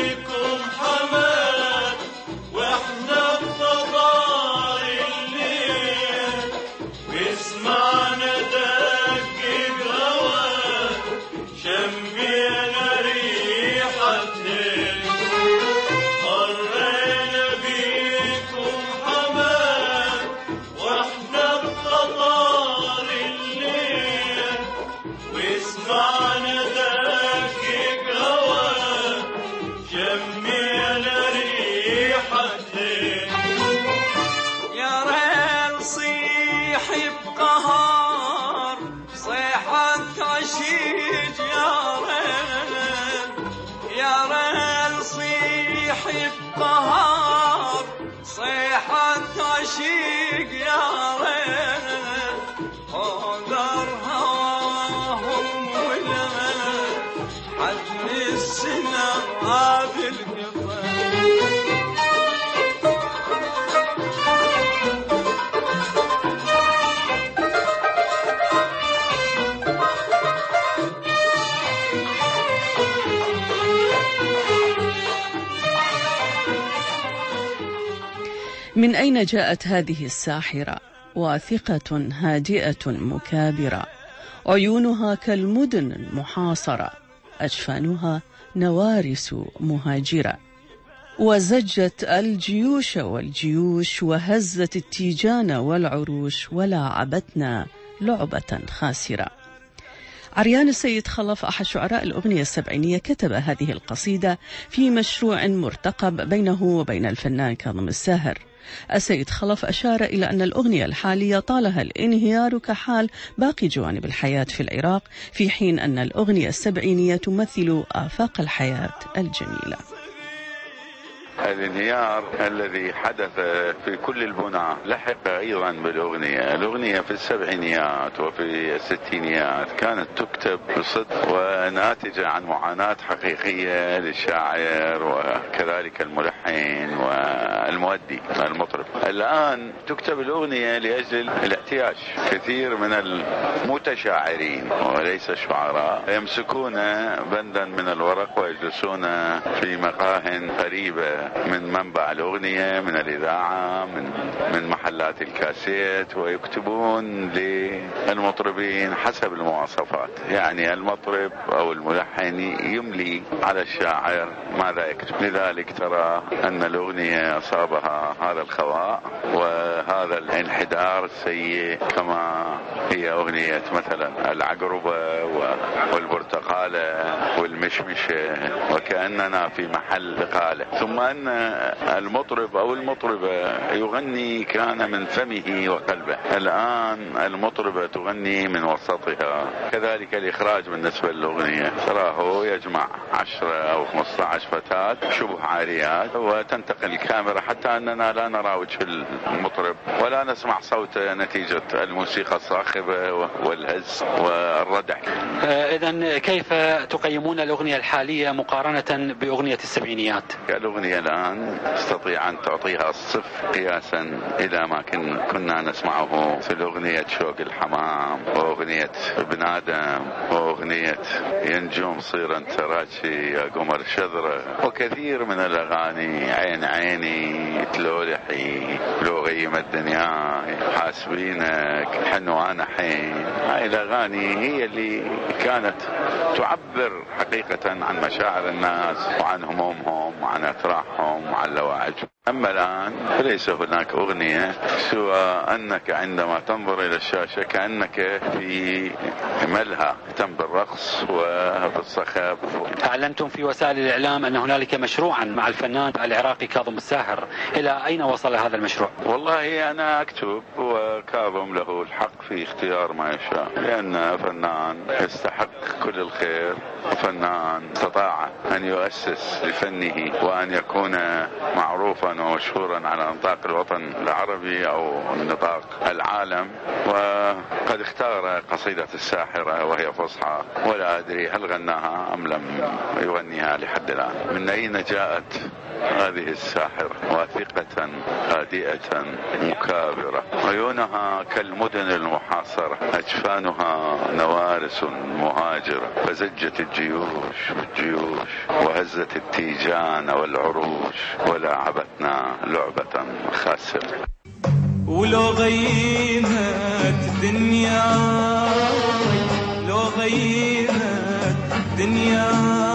قهر صيحة عشيق يا ريت، هودر هواهم ولا حد السنابل قطع. من أين جاءت هذه الساحرة؟ واثقة هادئة مكابرة، عيونها كالمدن المحاصرة، أجفانها نوارس مهاجرة، وزجت الجيوش والجيوش، وهزت التيجان والعروش، ولاعبتنا لعبة خاسرة. عريان السيد خلف أحد شعراء الأغنية السبعينية كتب هذه القصيدة في مشروع مرتقب بينه وبين الفنان كاظم الساهر. السيد خلف أشار إلى أن الأغنية الحالية طالها الانهيار كحال باقي جوانب الحياة في العراق، في حين أن الأغنية السبعينية تمثل آفاق الحياة الجميلة. الانهيار الذي حدث في كل البنى لحق أيضا بالأغنية. الأغنية في السبعينيات وفي الستينيات كانت تكتب بصدق وناتجة عن معاناة حقيقية للشاعر وكذلك الملحن والمؤدي المطرب. الآن تكتب الأغنية لأجل الاحتياج. كثير من المتشاعرين وليس الشعراء يمسكون بندا من الورق ويجلسون في مقاه قريبة من منبع الأغنية، من الإذاعة، من من محلات الكاسيت، ويكتبون للمطربين حسب المواصفات. يعني المطرب أو الملحن يملي على الشاعر ماذا يكتب. لذلك ترى أن الأغنية أصابها هذا الخواء وهذا الانحدار السيء، كما هي أغنية مثلا العقربة والبرتقالة والمشمشة، وكأننا في محل بقالة. ثم أن المطرب أو المطربة يغني كان من فمه وقلبه، الآن المطربة تغني من وسطها. كذلك الإخراج بالنسبة للأغنية تراه يجمع عشرة أو خمسة عشر فتاة شبه عاريات، وتنتقل الكاميرا حتى أننا لا نرى وجه المطرب ولا نسمع صوته نتيجة الموسيقى الصاخبة والهز والردع. إذن كيف تقيمون الأغنية الحالية مقارنة بأغنية السبعينيات؟ الأغنية الآن الآن تستطيع أن تعطيها الصف قياسا إلى ما كنا نسمعه في الأغنية شوق الحمام وأغنية ابن آدم وأغنية ينجوم صير انت راشي يا قمر شذرة وكثير من الأغاني، عين عيني تلولحي لو غيم الدنيا حاسبينك حنوانا حين. هاي الأغاني هي اللي كانت تعبر حقيقة عن مشاعر الناس وعن همومهم وعن أتراحهم وعن لواعجهم. أما الآن فليس هناك أغنية سوى أنك عندما تنظر إلى الشاشة كأنك في ملهى تم بالرقص وبالصخب. أعلنتم في وسائل الإعلام أن هنالك مشروعا مع الفنان العراقي كاظم الساهر، إلى أين وصل هذا المشروع؟ والله أنا أكتب وكاظم له الحق في اختيار ما يشاء، لأن فنان يستحق كل الخير وفنان استطاع أن يؤسس لفنه وأن يكون معروفا ومشهورا على نطاق الوطن العربي أو نطاق العالم. وقد اختار قصيدة الساحرة وهي فصحى، ولا أدري هل غناها أم لم يغنيها لحد الآن. من أين جاءت هذه الساحرة؟ واثقة هادئة مكابرة، عيونها كالمدن المحاصرة، أجفانها نوارس مهاجرة، فزجت الجيوش والجيوش وهزت التيجان والعروش ولعبتنا لعبة خاسرة. ولو غيمت دنيا لو غيمت دنيا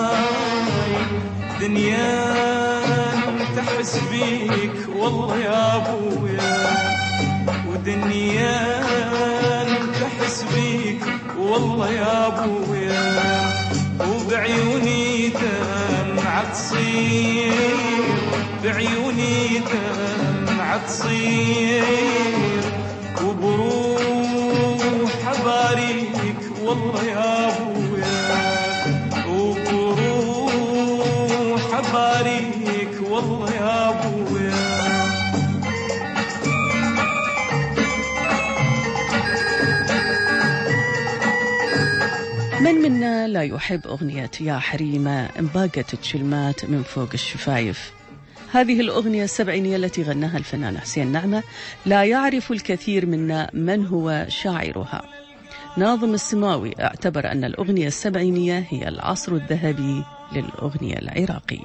دنيا تحس بيك والله يا ابويا، ودنيا تحس بيك والله يا ابويا، وبعيوني دمعة تصير بعيوني دمعة تصير، وبروح اباريك والله يا ابويا، وبروح اباريك والله يا ابويا. من منا لا يحب أغنية يا حريمة انباقت الكلمات من فوق الشفايف؟ هذه الأغنية السبعينية التي غناها الفنان حسين نعمة لا يعرف الكثير منا من هو شاعرها. ناظم السماوي اعتبر أن الأغنية السبعينية هي العصر الذهبي للأغنية العراقية.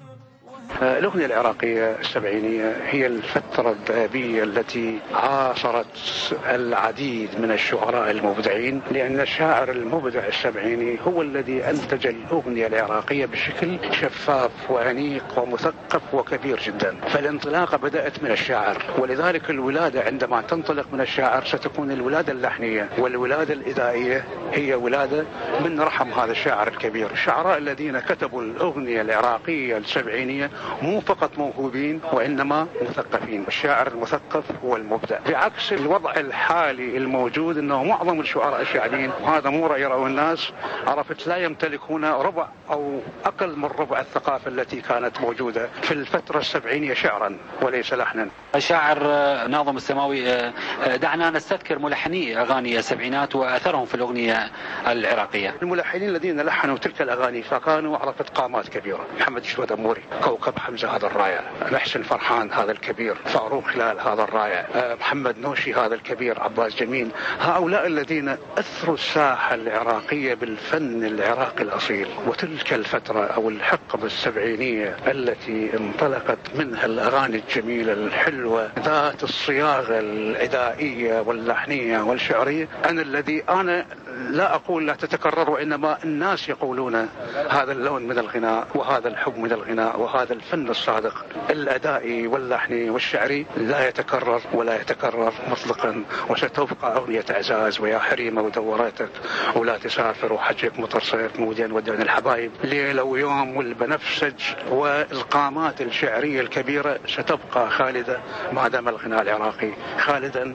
الأغنية العراقية السبعينية هي الفترة الذهبية التي عاصرت العديد من الشعراء المبدعين، لأن الشاعر المبدع السبعيني هو الذي أنتج الأغنية العراقية بشكل شفاف وأنيق ومثقف وكبير جدا. فالانطلاقة بدأت من الشاعر، ولذلك الولادة عندما تنطلق من الشاعر ستكون الولادة اللحنية، والولادة الإذائية هي ولادة من رحم هذا الشاعر الكبير. الشعراء الذين كتبوا الأغنية العراقية السبعينية مو فقط موهوبين وإنما مثقفين. الشاعر المثقف هو المبدع، بعكس الوضع الحالي الموجود أنه معظم الشعراء الشعبيين، وهذا مو رأي رأوا الناس، عرفت لا يمتلكون ربع أو أقل من ربع الثقافة التي كانت موجودة في الفترة السبعينية شعرا وليس لحنا. الشاعر ناظم السماوي، دعنا نستذكر ملحني أغاني السبعينات وأثرهم في الأغنية العراقية. الملحنين الذين لحنوا تلك الأغاني فكانوا عرفت قامات كبيرة، محمد شواد أموري، كوكب حمزة هذا الرائع، محسن فرحان هذا الكبير، فاروق هلال هذا الرائع، محمد نوشي هذا الكبير، عباس جميل. هؤلاء الذين أثروا الساحة العراقية بالفن العراقي الأصيل. وتلك الفترة أو الحقبة السبعينية التي انطلقت منها الأغاني الجميلة الحلوة ذات الصياغة الإذائية واللحنية والشعرية، أنا الذي أنا لا أقول لا تتكرر، وإنما الناس يقولون هذا اللون من الغناء وهذا الحب من الغناء وهذا الفن الصادق الأدائي واللحني والشعري لا يتكرر ولا يتكرر مطلقا. وستبقى أغنية إعزاز ويا حريمة ودوراتك ولا تسافر وحجك مطر صيف مودين ودعن الحبايب ليلة ويوم والبنفسج، والقامات الشعرية الكبيرة ستبقى خالدة ما دام الغناء العراقي خالدا.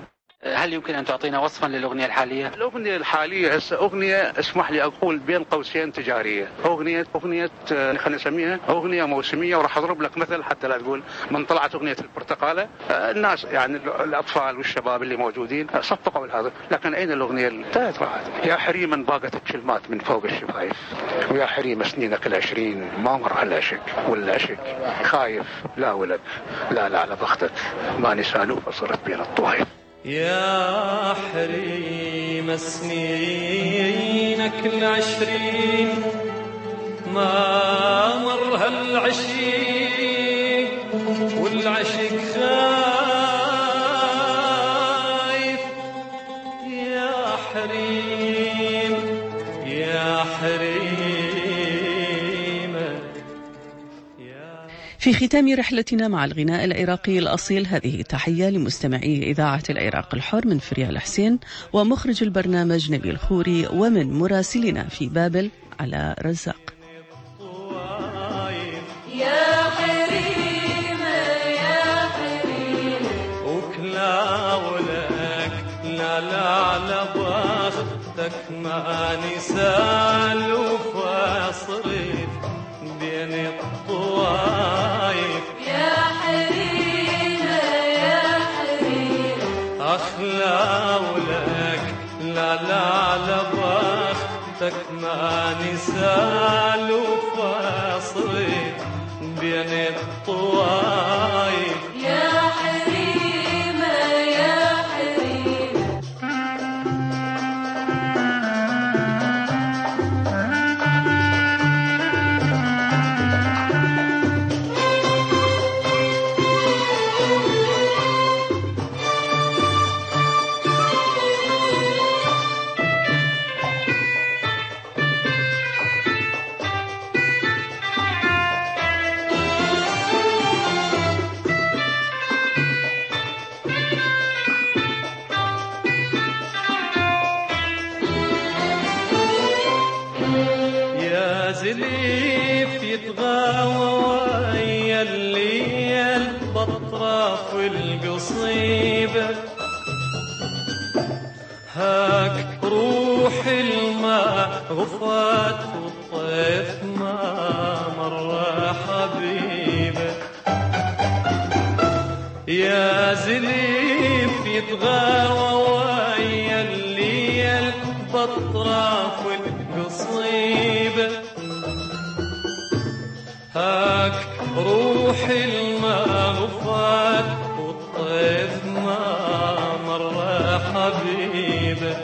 هل يمكن أن تعطينا وصفا للأغنية الحالية؟ الأغنية الحالية هسه أغنية اسمح لي أقول بين قوسين تجارية، أغنية أغنية خلينا نسميها أغنية موسمية، وراح أضرب لك مثل حتى لا تقول من طلعت أغنية البرتقالة الناس يعني الأطفال والشباب اللي موجودين صفقوا لهذا، لكن أين الأغنية الثالثة؟ يا حريما باقت الكلمات من فوق الشفايف، ويا حريم سنينك العشرين ما مر على شك ولا شك، خايف لا ولد لا لا على بختك ما نسالو فصرت بين الطوائف. يا حريم سنينك العشرين ما مر هالعشيق والعشق خايف، يا حريم يا حريم. في ختام رحلتنا مع الغناء العراقي الأصيل هذه تحية لمستمعي إذاعة العراق الحر من فريال حسين ومخرج البرنامج نبيل خوري، ومن مراسلنا في بابل على رزاق. يا حريم يا حريم وكلاولك لا لا على بختك ما نسال وفاصرت بين الطوايف. يا حريم يا حريم أخلاولك لا لا على بختك ما نسال وفاصرت بين الطوايف. يا حريم يا حريم. زليف يتغاوى ويا الليل بطراف القصيبة، هاك روح الماء غفات والطيف ما مرة حبيبة. يا زليف يتغاوى ويا الليل بطراف القصيبة، هاك روح الماء غفات والطيف ما مرة حبيبة،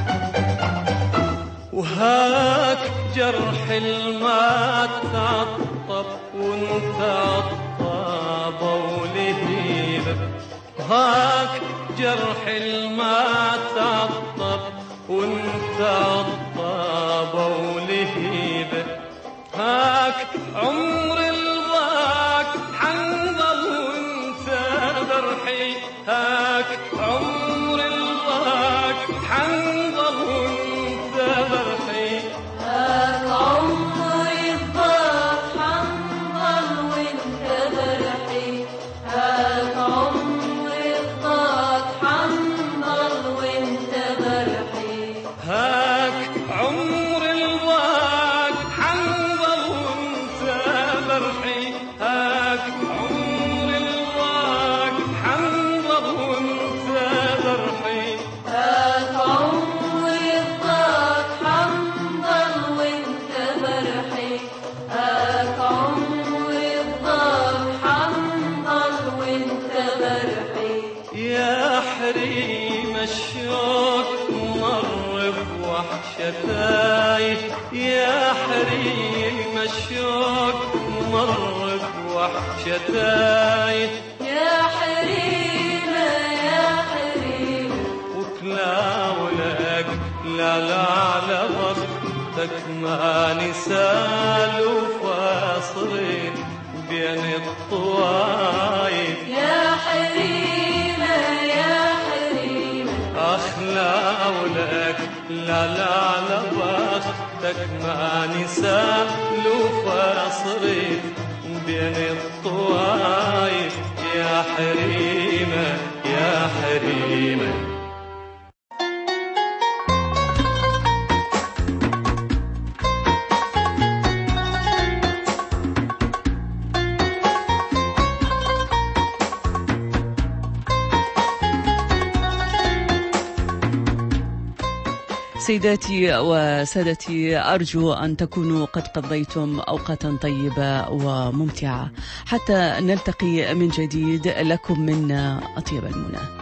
وهاك جرح الماء تعطب وانت عطاب ولهيبة، وهاك جرح الماء تعطب وانت عطاب ولهيبة، هاك عمر الضاك حنظل وانت برحي، هاك عمر الضاك حنظل وانت برحي، هاك عمر الضاك حنظل وانت برحي، هاك عمر الضاك حنظل وانت برحي، هاك عمر الضاك هاك عمر الضاك حنظل وانت برحي، هاك عمر الضاك حنظل وانت برحي، هاك عمر الضاك حنظل وانت برحي. يا حريم الشوق مر بوحشتاي، يا حريم الشوق مر بوحشتاي، يا حريم يا حريم وكلاولك لا لا على بختك ما نسال وفاصلين بين الطوايف. يا حريم يا حريم أخلاولك لا لا على بختك ما نسال وفاصلين بين الطوايف. يا حريمة يا حريمة سيداتي وسادتي، أرجو أن تكونوا قد قضيتم أوقاتا طيبة وممتعة حتى نلتقي من جديد. لكم منا أطيب المنى.